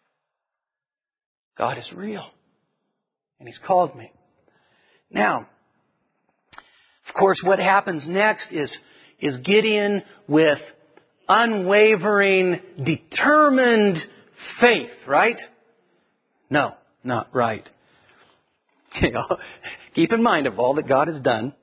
God is real. And he's called me. Now, of course, what happens next is, is Gideon with unwavering, determined faith, right? No, not right. You know, keep in mind of all that God has done.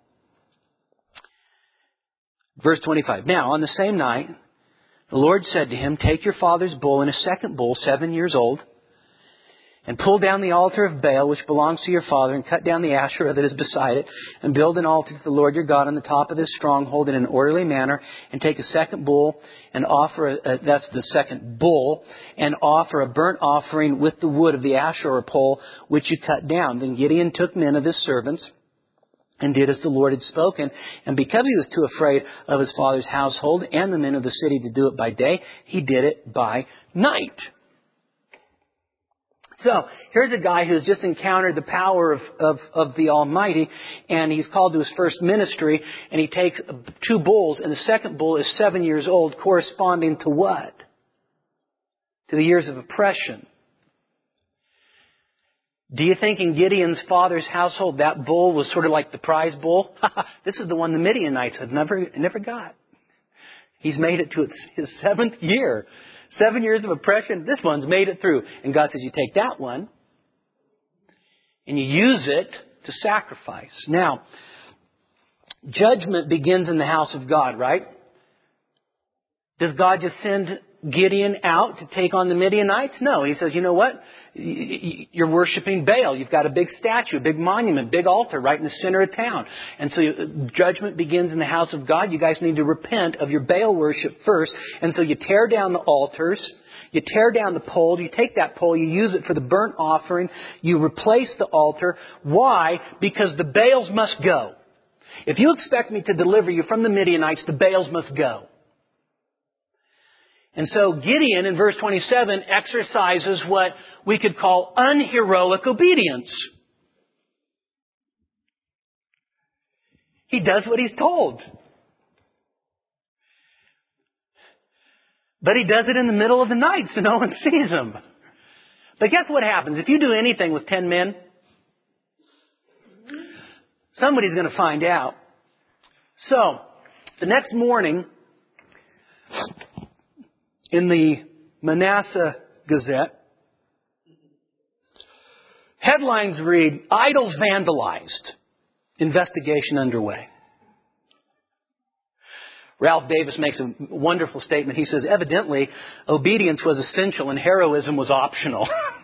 Verse twenty-five. Now, on the same night, the Lord said to him, take your father's bull and a second bull, seven years old, and pull down the altar of Baal, which belongs to your father, and cut down the Asherah that is beside it, and build an altar to the Lord your God on the top of this stronghold in an orderly manner, and take a second bull and offer, a, a, that's the second bull, and offer a burnt offering with the wood of the Asherah pole, which you cut down. Then Gideon took men of his servants, and did as the Lord had spoken. And because he was too afraid of his father's household and the men of the city to do it by day, he did it by night. So, here's a guy who's just encountered the power of, of, of the Almighty, and he's called to his first ministry, and he takes two bulls, and the second bull is seven years old, corresponding to what? To the years of oppression. Do you think in Gideon's father's household that bull was sort of like the prize bull? This is the one the Midianites had never, never got. He's made it to its, his seventh year. Seven years of oppression, this one's made it through. And God says, you take that one and you use it to sacrifice. Now, judgment begins in the house of God, right? Does God just send Gideon out to take on the Midianites? No. He says, you know what? You're worshiping Baal. You've got a big statue, a big monument, big altar right in the center of town. And so judgment begins in the house of God. You guys need to repent of your Baal worship first. And so you tear down the altars. You tear down the pole. You take that pole. You use it for the burnt offering. You replace the altar. Why? Because the Baals must go. If you expect me to deliver you from the Midianites, the Baals must go. And so Gideon, in verse twenty-seven, exercises what we could call unheroic obedience. He does what he's told. But he does it in the middle of the night so no one sees him. But guess what happens? If you do anything with ten men, somebody's going to find out. So, the next morning, in the Manasseh Gazette, headlines read, idols vandalized, investigation underway. Ralph Davis makes a wonderful statement. He says, evidently, obedience was essential and heroism was optional.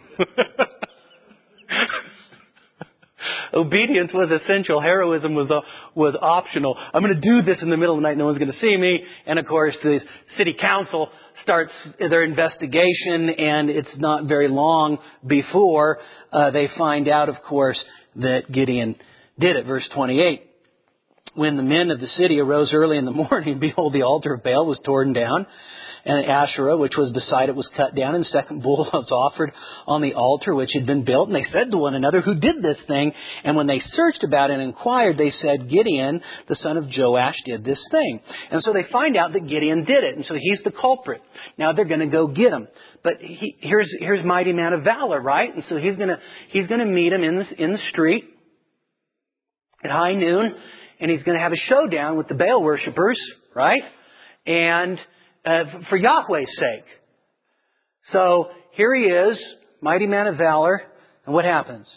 Obedience was essential. Heroism was uh, was optional. I'm going to do this in the middle of the night. No one's going to see me. And of course, the city council starts their investigation, and it's not very long before uh, they find out, of course, that Gideon did it. Verse twenty-eight. When the men of the city arose early in the morning, behold, the altar of Baal was torn down, and Asherah, which was beside it, was cut down, and the second bull was offered on the altar which had been built. And they said to one another, who did this thing? And when they searched about it and inquired, they said, Gideon, the son of Joash, did this thing. And so they find out that Gideon did it, and so he's the culprit. Now they're going to go get him. But he, here's here's mighty man of valor, right? And so he's going to he's going to meet him in the in the street at high noon. And he's going to have a showdown with the Baal worshippers, right? And uh, for Yahweh's sake. So here he is, mighty man of valor. And what happens?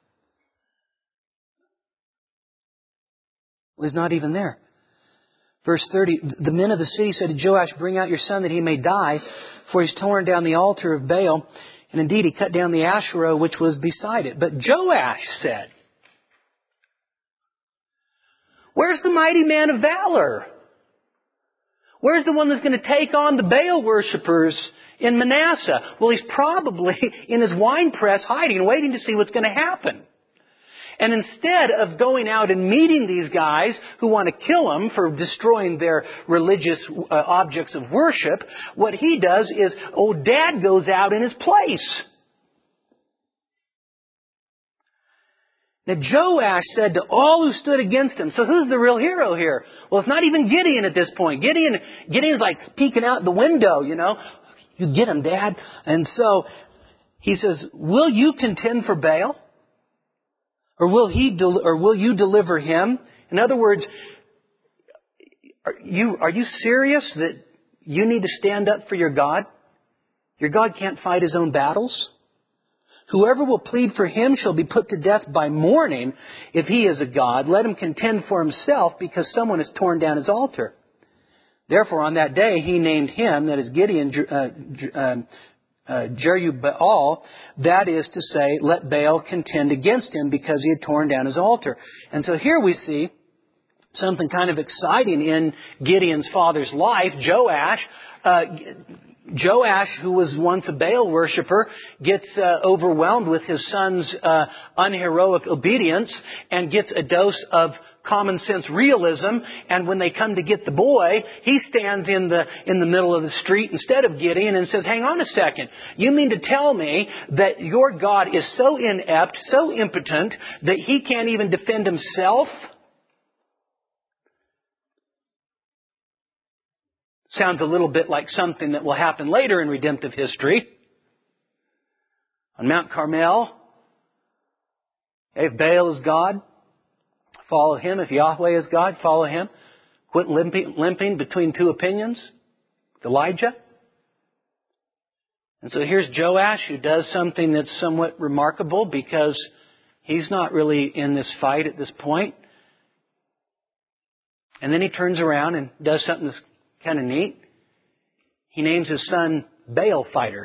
Well, he's not even there. Verse thirty, the men of the city said to Joash, bring out your son that he may die, for he's torn down the altar of Baal. And indeed he cut down the Asherah which was beside it. But Joash said, where's the mighty man of valor? Where's the one that's going to take on the Baal worshippers in Manasseh? Well, he's probably in his wine press hiding, waiting to see what's going to happen. And instead of going out and meeting these guys who want to kill him for destroying their religious uh, objects of worship, what he does is, old dad goes out in his place. Now Joash said to all who stood against him, so who's the real hero here? Well, it's not even Gideon at this point. Gideon, Gideon's like peeking out the window, you know. You get him, Dad. And so he says, will you contend for Baal? Or will he, del- or will you deliver him? In other words, are you, are you serious that you need to stand up for your God? Your God can't fight his own battles? Whoever will plead for him shall be put to death by morning. If he is a god, let him contend for himself, because someone has torn down his altar. Therefore, on that day, he named him, that is Gideon, uh, uh, uh, Jerubbaal, that is to say, let Baal contend against him, because he had torn down his altar. And so here we see something kind of exciting in Gideon's father's life. Joash, uh, Joash, who was once a Baal worshiper, gets uh, overwhelmed with his son's uh, unheroic obedience and gets a dose of common sense realism. And when they come to get the boy, he stands in the in the middle of the street instead of Gideon and says, hang on a second. You mean to tell me that your God is so inept, so impotent, that he can't even defend himself? Sounds a little bit like something that will happen later in redemptive history. On Mount Carmel, if Baal is God, follow him. If Yahweh is God, follow him. Quit limping, limping between two opinions. Elijah. And so here's Joash, who does something that's somewhat remarkable, because he's not really in this fight at this point. And then he turns around and does something that's kind of neat. He names his son Baal Fighter.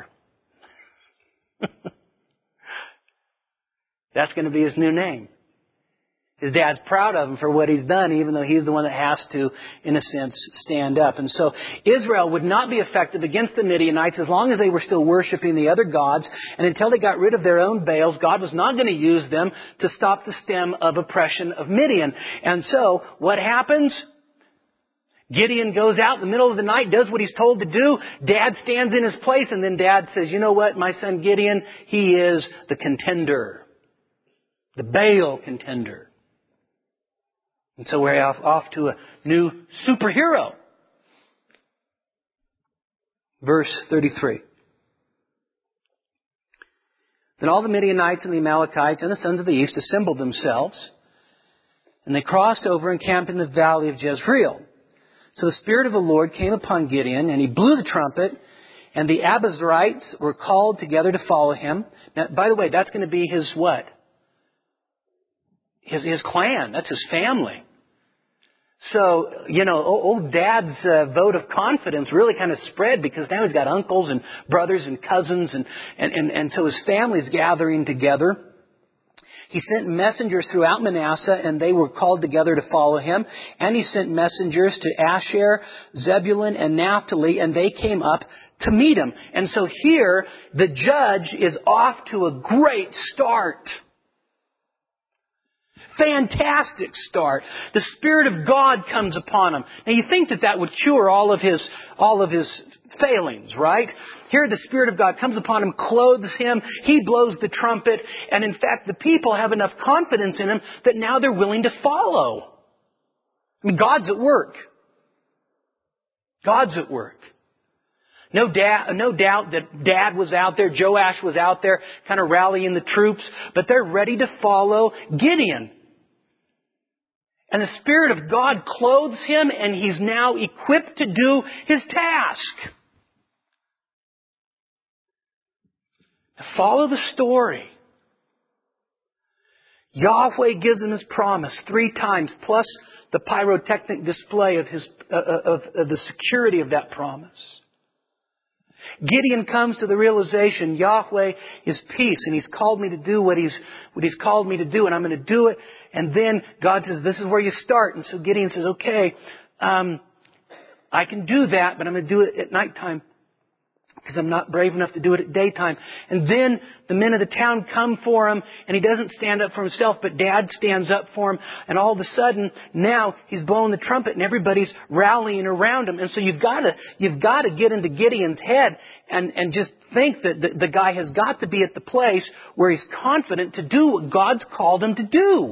That's going to be his new name. His dad's proud of him for what he's done, even though he's the one that has to, in a sense, stand up. And so Israel would not be effective against the Midianites as long as they were still worshiping the other gods. And until they got rid of their own Baals, God was not going to use them to stop the stem of oppression of Midian. And so what happens? Gideon goes out in the middle of the night, does what he's told to do. Dad stands in his place, and then Dad says, you know what, my son Gideon, he is the contender. The Baal contender. And so we're off, off to a new superhero. Verse thirty-three. Then all the Midianites and the Amalekites and the sons of the east assembled themselves, and they crossed over and camped in the valley of Jezreel. So the Spirit of the Lord came upon Gideon, and he blew the trumpet, and the Abiezrites were called together to follow him. Now, by the way, that's going to be his what? His, his clan. That's his family. So, you know, old Dad's uh, vote of confidence really kind of spread, because now he's got uncles and brothers and cousins, and, and, and, and so his family's gathering together. He sent messengers throughout Manasseh, and they were called together to follow him. And he sent messengers to Asher, Zebulun, and Naphtali, and they came up to meet him. And so here, the judge is off to a great start. Fantastic start. The Spirit of God comes upon him. Now you think that that would cure all of his, all of his failings, right? Here the Spirit of God comes upon him, clothes him, he blows the trumpet, and in fact the people have enough confidence in him that now they're willing to follow. I mean, God's at work. God's at work. No, da- no doubt that Dad was out there, Joash was out there kind of rallying the troops, but they're ready to follow Gideon. And the Spirit of God clothes him and he's now equipped to do his task. Follow the story. Yahweh gives him his promise three times, plus the pyrotechnic display of his uh, of, of the security of that promise. Gideon comes to the realization Yahweh is peace, and He's called me to do what He's what He's called me to do, and I'm going to do it. And then God says, "This is where you start." And so Gideon says, "Okay, um, I can do that, but I'm going to do it at nighttime." Because I'm not brave enough to do it at daytime. And then the men of the town come for him, and he doesn't stand up for himself, but Dad stands up for him. And all of a sudden, now he's blowing the trumpet, and everybody's rallying around him. And so you've got to you've got to get into Gideon's head and and just think that the, the guy has got to be at the place where he's confident to do what God's called him to do.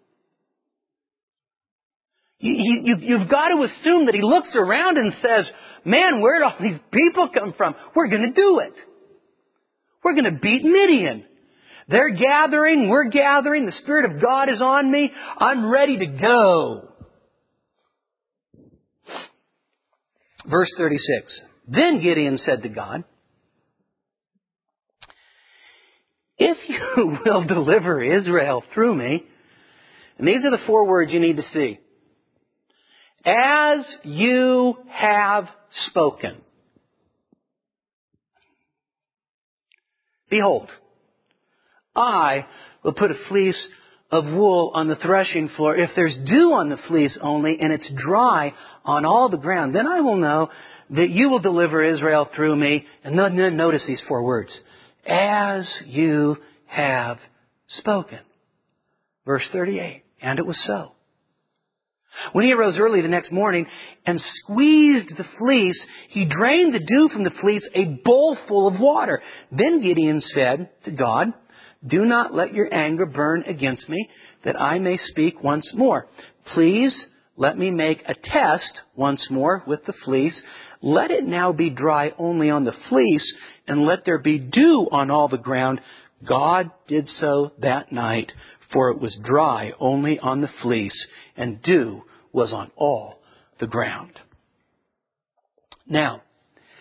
You, you, you've got to assume that he looks around and says, "Man, where'd all these people come from? We're going to do it. We're going to beat Midian. They're gathering. We're gathering. The Spirit of God is on me. I'm ready to go." Verse thirty-six. Then Gideon said to God, "If you will deliver Israel through me," and these are the four words you need to see. "As you have spoken. Behold, I will put a fleece of wool on the threshing floor. If there's dew on the fleece only, and it's dry on all the ground, then I will know that you will deliver Israel through me." And then notice these four words. "As you have spoken." Verse thirty-eight. And it was so. When he arose early the next morning and squeezed the fleece, he drained the dew from the fleece, a bowl full of water. Then Gideon said to God, "Do not let your anger burn against me, that I may speak once more. Please let me make a test once more with the fleece. Let it now be dry only on the fleece, and let there be dew on all the ground." God did so that night, for it was dry only on the fleece, and dew was on all the ground. Now,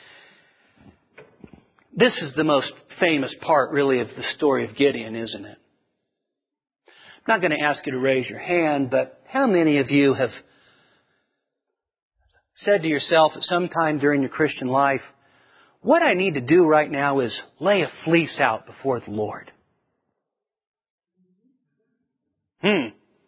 this is the most famous part, really, of the story of Gideon, isn't it? I'm not going to ask you to raise your hand, but how many of you have said to yourself at some time during your Christian life, "What I need to do right now is lay a fleece out before the Lord"? Hmm.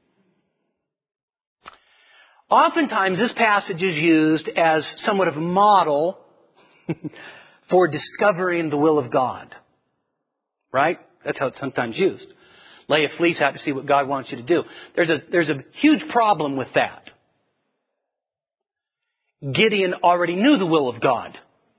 Oftentimes this passage is used as somewhat of a model for discovering the will of God. Right? That's how it's sometimes used. Lay a fleece out to see what God wants you to do. There's a, there's a huge problem with that. Gideon already knew the will of God.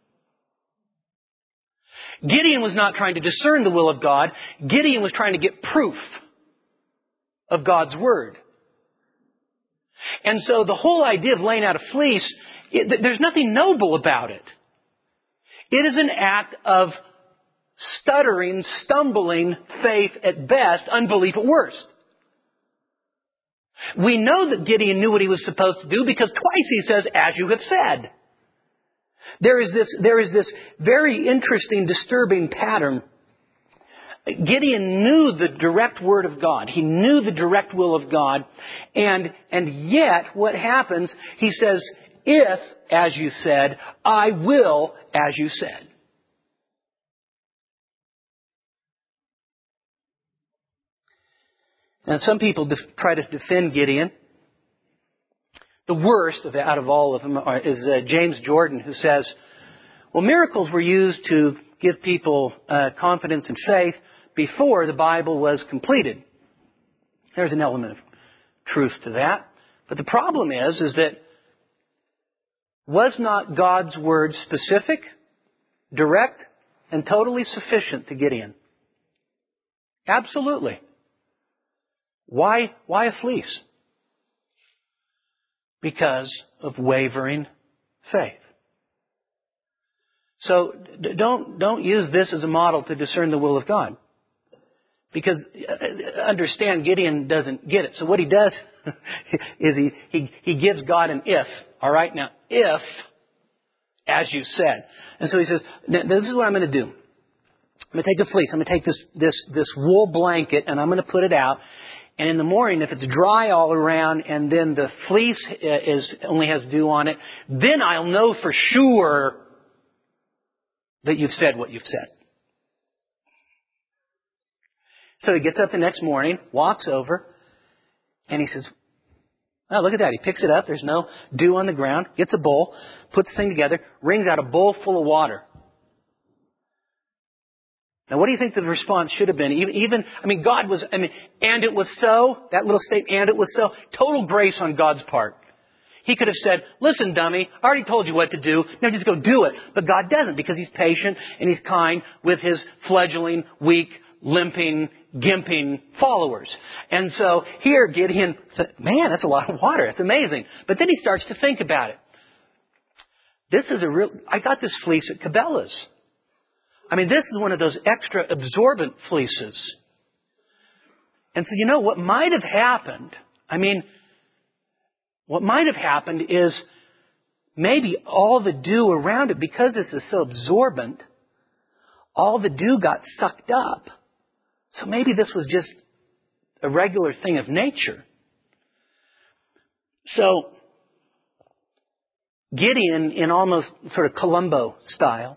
Gideon was not trying to discern the will of God. Gideon was trying to get proof of God's Word. And so the whole idea of laying out a fleece, it, there's nothing noble about it. It is an act of stuttering, stumbling faith at best, unbelief at worst. We know that Gideon knew what he was supposed to do because twice he says, "As you have said." There is this, there is this very interesting, disturbing pattern. Gideon knew the direct word of God. He knew the direct will of God. And, and yet, what happens, he says, "If, as you said, I will, as you said." And some people def- try to defend Gideon. The worst of, out of all of them are, is uh, James Jordan, who says, well, miracles were used to give people uh, confidence and faith before the Bible was completed. There's an element of truth to that. But the problem is, is that was not God's word specific, direct, and totally sufficient to Gideon? Absolutely. Why, why a fleece? Because of wavering faith. So don't, don't use this as a model to discern the will of God. Because understand, Gideon doesn't get it. So what he does is he, he, he gives God an if. All right, now if, as you said. And so he says, this is what I'm going to do. I'm going to take the fleece. I'm going to take this, this, this wool blanket and I'm going to put it out. And in the morning, if it's dry all around and then the fleece is, only has dew on it, then I'll know for sure that you've said what you've said. So he gets up the next morning, walks over, and he says, oh, look at that. He picks it up. There's no dew on the ground. Gets a bowl, puts the thing together, wrings out a bowl full of water. Now, what do you think the response should have been? Even, even, I mean, God was, I mean, and it was so, that little statement, and it was so, total grace on God's part. He could have said, listen, dummy, I already told you what to do. Now just go do it. But God doesn't, because He's patient and He's kind with His fledgling, weak, limping, gimping followers. And so here Gideon said, man, that's a lot of water. That's amazing. But then he starts to think about it. This is a real, I got this fleece at Cabela's. I mean, this is one of those extra absorbent fleeces. And so, you know, what might have happened, I mean, what might have happened is maybe all the dew around it, because this is so absorbent, all the dew got sucked up. So maybe this was just a regular thing of nature. So Gideon, in almost sort of Columbo style,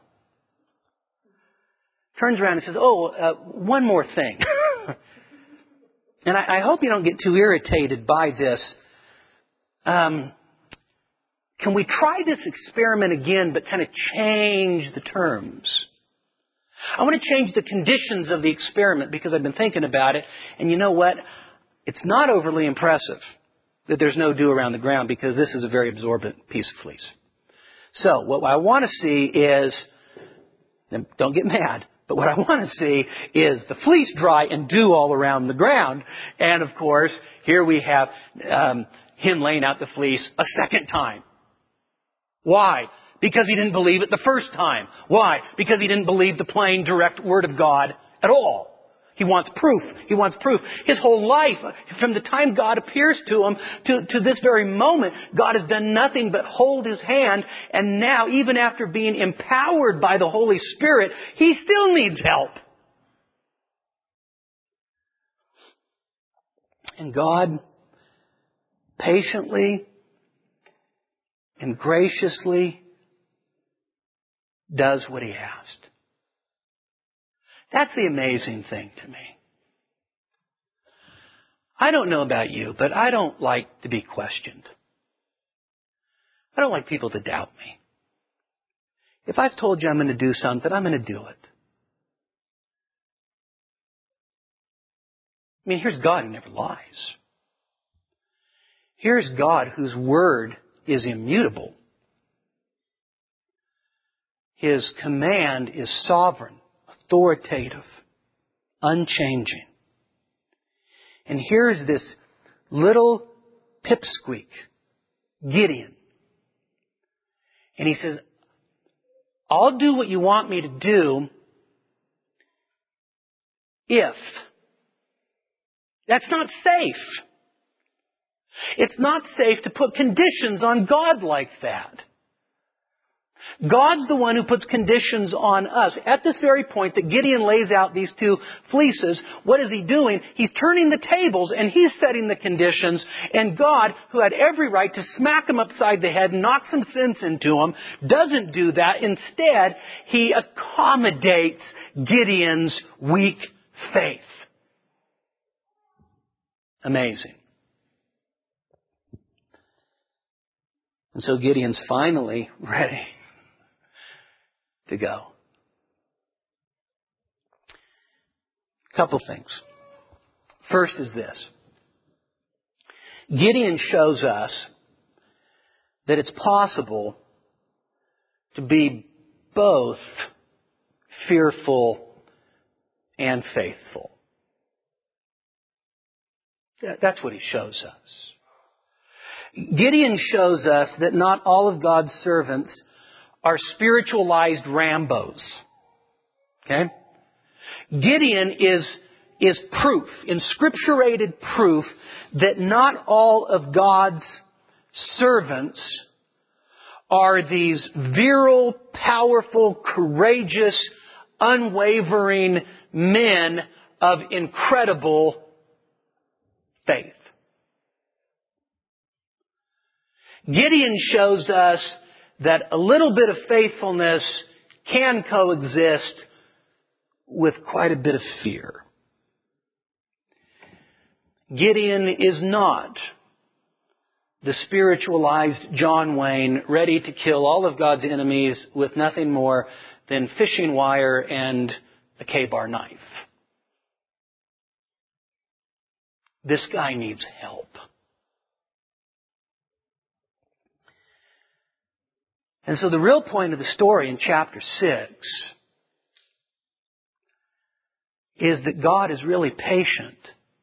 turns around and says, oh, uh, one more thing. And I, I hope you don't get too irritated by this. Um, can we try this experiment again, but kind of change the terms? I want to change the conditions of the experiment because I've been thinking about it. And you know what? It's not overly impressive that there's no dew around the ground because this is a very absorbent piece of fleece. So what I want to see is, and don't get mad, but what I want to see is the fleece dry and dew all around the ground. And of course, here we have um, him laying out the fleece a second time. Why? Because he didn't believe it the first time. Why? Because he didn't believe the plain, direct Word of God at all. He wants proof. He wants proof. His whole life, from the time God appears to him to, to this very moment, God has done nothing but hold His hand. And now, even after being empowered by the Holy Spirit, he still needs help. And God patiently and graciously does what He asked. That's the amazing thing to me. I don't know about you, but I don't like to be questioned. I don't like people to doubt me. If I've told you I'm going to do something, I'm going to do it. I mean, here's God who never lies. Here's God whose word is immutable. His command is sovereign, authoritative, unchanging. And here's this little pipsqueak, Gideon. And he says, I'll do what you want me to do if. That's not safe. It's not safe to put conditions on God like that. God's the one who puts conditions on us. At this very point that Gideon lays out these two fleeces, what is he doing? He's turning the tables and he's setting the conditions. And God, who had every right to smack him upside the head and knock some sense into him, doesn't do that. Instead, He accommodates Gideon's weak faith. Amazing. And so Gideon's finally ready to go. Couple things. First is this. Gideon shows us that it's possible to be both fearful and faithful. That's what he shows us. Gideon shows us that not all of God's servants are spiritualized Rambos. Okay? Gideon is, is proof, inscripturated proof, that not all of God's servants are these virile, powerful, courageous, unwavering men of incredible faith. Gideon shows us that a little bit of faithfulness can coexist with quite a bit of fear. Gideon is not the spiritualized John Wayne ready to kill all of God's enemies with nothing more than fishing wire and a K-bar knife. This guy needs help. And so the real point of the story in chapter six is that God is really patient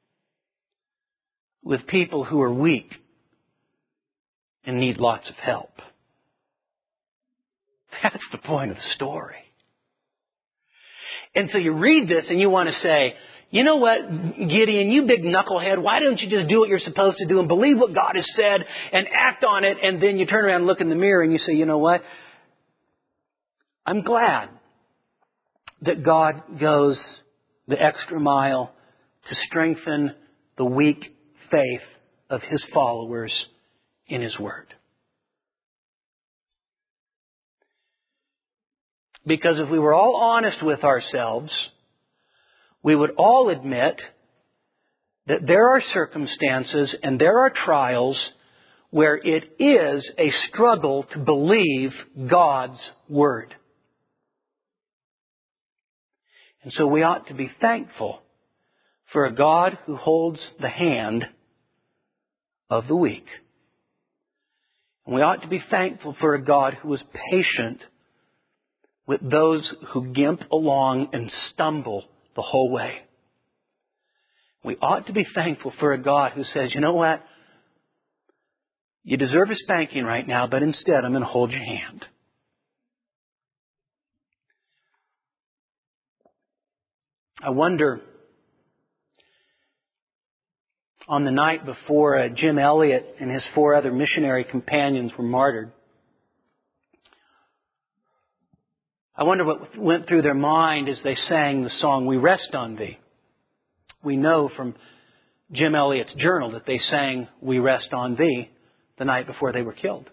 with people who are weak and need lots of help. That's the point of the story. And so you read this and you want to say, you know what, Gideon, you big knucklehead, why don't you just do what you're supposed to do and believe what God has said and act on it? And then you turn around and look in the mirror and you say, you know what? I'm glad that God goes the extra mile to strengthen the weak faith of His followers in His Word. Because if we were all honest with ourselves, we would all admit that there are circumstances and there are trials where it is a struggle to believe God's Word. And so we ought to be thankful for a God who holds the hand of the weak. And we ought to be thankful for a God who is patient with those who gimp along and stumble the whole way. We ought to be thankful for a God who says, you know what? You deserve a spanking right now, but instead I'm going to hold your hand. I wonder, on the night before uh, Jim Elliot and his four other missionary companions were martyred, I wonder what went through their mind as they sang the song, We Rest on Thee. We know from Jim Elliot's journal that they sang We Rest on Thee the night before they were killed.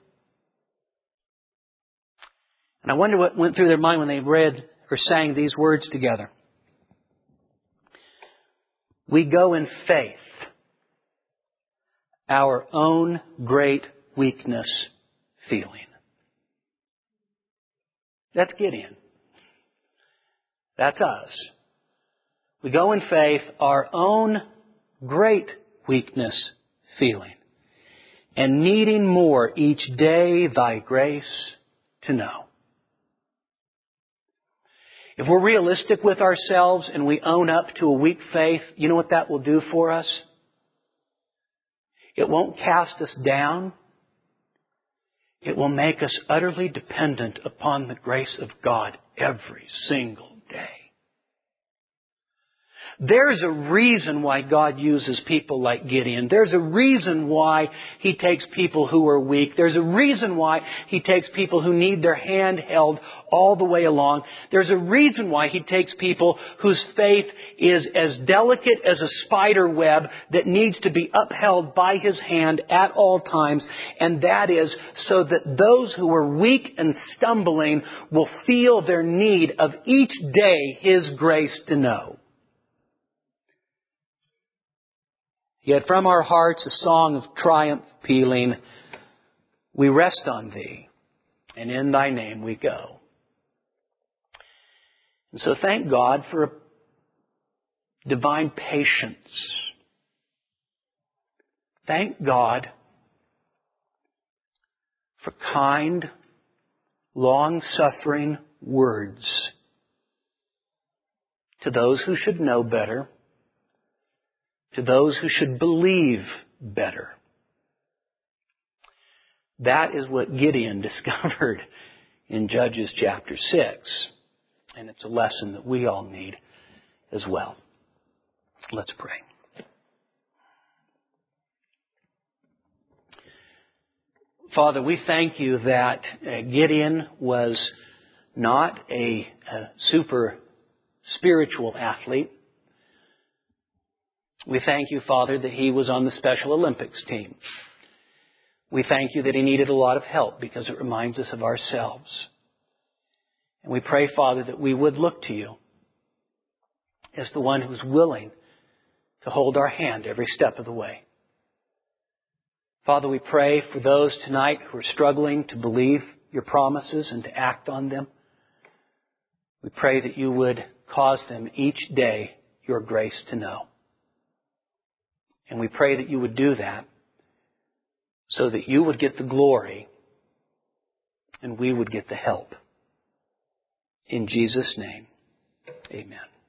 And I wonder what went through their mind when they read or sang these words together. We go in faith, our own great weakness feeling. That's Gideon. That's us. We go in faith, our own great weakness feeling, and needing more each day Thy grace to know. If we're realistic with ourselves and we own up to a weak faith, you know what that will do for us? It won't cast us down. It will make us utterly dependent upon the grace of God every single day. There's a reason why God uses people like Gideon. There's a reason why He takes people who are weak. There's a reason why He takes people who need their hand held all the way along. There's a reason why He takes people whose faith is as delicate as a spider web that needs to be upheld by His hand at all times. And that is so that those who are weak and stumbling will feel their need of each day His grace to know. Yet from our hearts a song of triumph pealing, we rest on Thee, and in Thy name we go. And so thank God for a divine patience Thank God for kind, long-suffering words to those who should know better, to those who should believe better. That is what Gideon discovered in Judges chapter six. And it's a lesson that we all need as well. Let's pray. Father, we thank you that uh, Gideon was not a, a super spiritual athlete. We thank you, Father, that he was on the Special Olympics team. We thank you that he needed a lot of help because it reminds us of ourselves. And we pray, Father, that we would look to you as the one who's willing to hold our hand every step of the way. Father, we pray for those tonight who are struggling to believe your promises and to act on them. We pray that you would cause them each day your grace to know. And we pray that you would do that so that you would get the glory and we would get the help. In Jesus' name, amen.